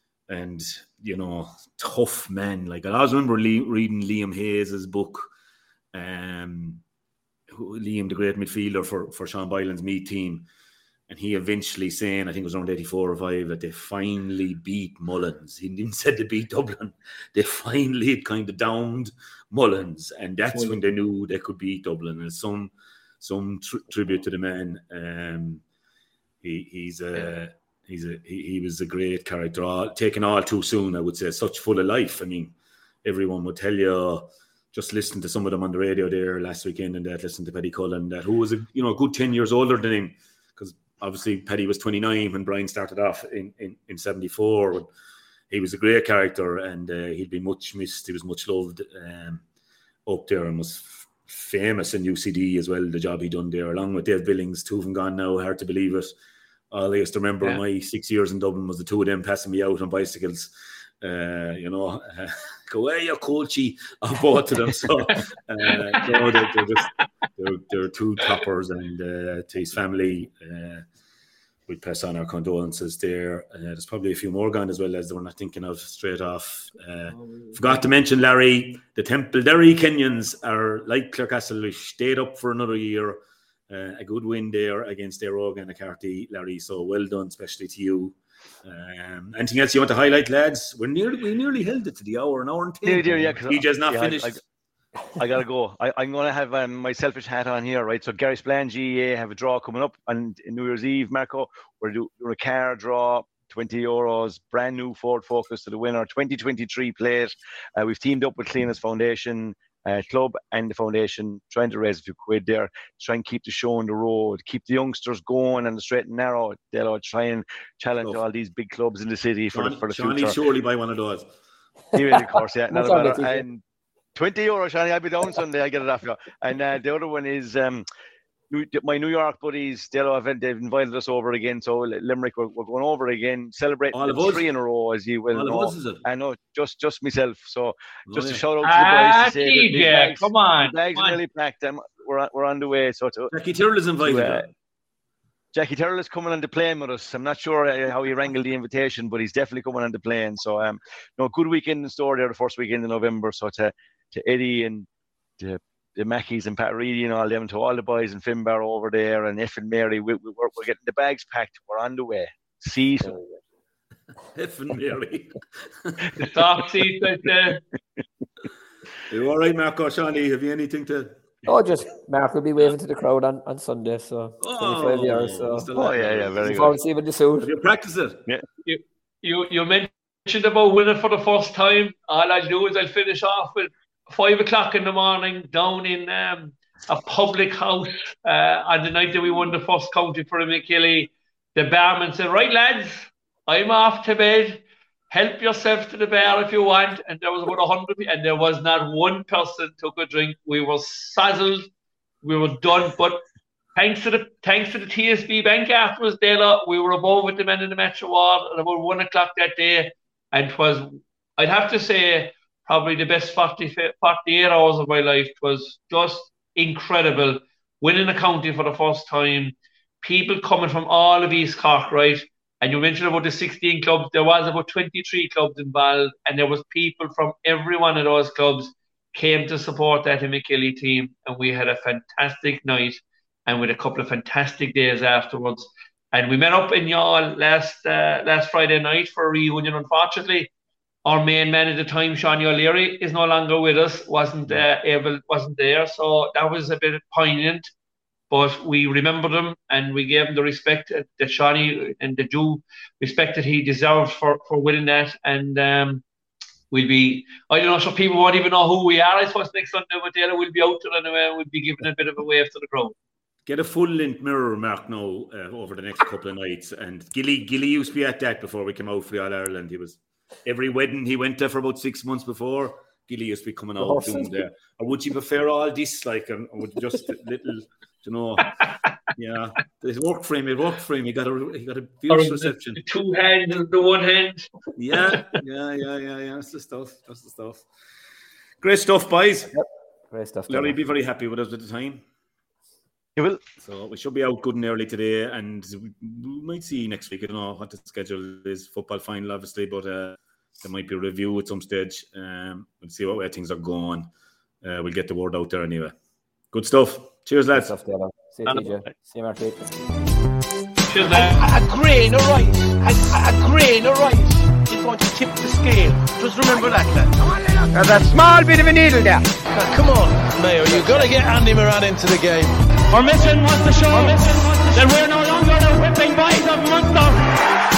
tough man. Like I always remember reading Liam Hayes' book, Liam, the great midfielder for Sean Boylan's Meath team. And he eventually saying, I think it was around 84 or 5, that they finally beat Mullins. He didn't say they beat Dublin. They finally had kind of downed Mullins. And that's when they knew they could beat Dublin. And some tribute to the man. He was a great character. Taken all too soon, I would say. Such full of life. I mean, everyone would tell you, just listen to some of them on the radio there last weekend and that, listen to Paddy Cullen, that who was a good 10 years older than him. Because obviously Paddy was 29 when Brian started off in 74. He was a great character, and he'd been much missed. He was much loved up there, and was famous in UCD as well, the job he done there, along with Dave Billings, 2 of them gone now, hard to believe it. All I used to remember my 6 years in Dublin was the 2 of them passing me out on bicycles. Go away, you coachy, of both of them. So they're 2 toppers, and to his family, we pass on our condolences there. There's probably a few more gone as well, as we're not thinking of straight off. Forgot to mention, Larry, the Templederry Kenyans are like Clarecastle. We stayed up for another year. A good win there against Éire and McCarthy, Larry. So well done, especially to you. Anything else you want to highlight, lads? We nearly held it to the hour and 10. DJ's not finished. I gotta go. I'm gonna have my selfish hat on here, right? So Gary Spillane GAA have a draw coming up on New Year's Eve, Marco. We're doing a car draw, €20, brand new Ford Focus to the winner, 2023 plate. We've teamed up with Cleanest Foundation Club and the foundation, trying to raise a few quid there, try and keep the show on the road, keep the youngsters going and the straight and narrow. They'll try and challenge all these big clubs in the city for the future. Surely buy one of those. He will, of course, yeah. Not What's a matter. And €20, Shani. I'll be down Sunday. I get it off you. And the other one is my New York buddies. They've invited us over again. So Limerick, we're going over again, celebrating 3 in a row, as you will know. All of us, is it? I know, just myself. So just a shout out to the boys to say that come on, the bags are nearly packed. We're on the way. So Jackie Tyrrell is invited. Jackie Tyrrell is coming on the plane with us. I'm not sure how he wrangled the invitation, but he's definitely coming on the plane. So, good weekend in store there, the first weekend in November. So to Eddie and the Mackies and Pat Reedy and all them, to all the boys in Finbar over there, and F and Mary, we're getting the bags packed. We're on the way. See you. F and Mary. The top seat right there. You all right, Marco? Shani, have you anything to... Oh, just Mark will be waving to the crowd on Sunday, so 25 years. So. Yeah, very good. Forward to see you in the suit. Have you practiced it? Yeah. You mentioned about winning for the first time. All I'll do is I'll finish off with 5 o'clock in the morning down in a public house on the night that we won the first county for McKilly. The barman said, "Right, lads, I'm off to bed. Help yourself to the bar if you want." And there was about 100 people, and there was not one person took a drink. We were sazzled. We were done. But thanks to the TSB Bank afterwards, we were above with the men in the Metro Ward at about 1 o'clock that day. And it was, I'd have to say, probably the best 48 hours of my life. It was just incredible. Winning a county for the first time. People coming from all of East Cork, right? And you mentioned about the 16 clubs. There was about 23 clubs involved, and there was people from every one of those clubs came to support that McKilly team. And we had a fantastic night, and with a couple of fantastic days afterwards. And we met up in Youghal last Friday night for a reunion. Unfortunately, our main man at the time, Sean O'Leary, is no longer with us. wasn't there. So that was a bit poignant. But we remembered him, and we gave him the respect that Shawnee and the due respect that he deserved for winning that. And we'll be, I don't know, so people won't even know who we are, I suppose, next Sunday, but we'll be out there anyway, and we'll be giving a bit of a wave to the crowd. Get a full-length mirror, Mark, now over the next couple of nights. And Gilly used to be at that before we came out for the All-Ireland. He was, every wedding he went to for about 6 months before, Gilly used to be coming out doing there. Or would you prefer all this, like, or would you just little... You know, yeah, it worked for him. He got a fierce reception. The 2 hands and the 1 hand. Yeah. That's the stuff. Great stuff, boys. Yep. Great stuff. Larry, be very happy with us at the time. You will. So we should be out good and early today, and we might see next week. I don't know what the schedule is. Football final, obviously, but there might be a review at some stage. We'll see what way things are going. We'll get the word out there anyway. Good stuff. Cheers, lads. See you, TJ. See you, Marty. Cheers, lads. A grain of rice. A grain of rice is going to tip the scale. Just remember that, lad. There's a small bit of a needle there. Now, come on, Mayo. You've got to get Andy Moran into the game. Our mission was to show that we're no longer the whipping boys of Munster.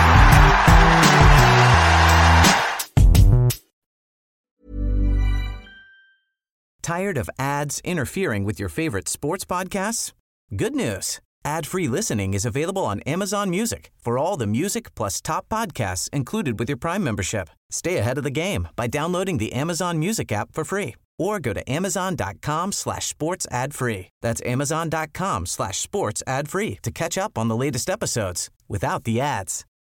Tired of ads interfering with your favorite sports podcasts? Good news. Ad-free listening is available on Amazon Music for all the music plus top podcasts included with your Prime membership. Stay ahead of the game by downloading the Amazon Music app for free or go to amazon.com/sports ad free. That's amazon.com/sports ad free to catch up on the latest episodes without the ads.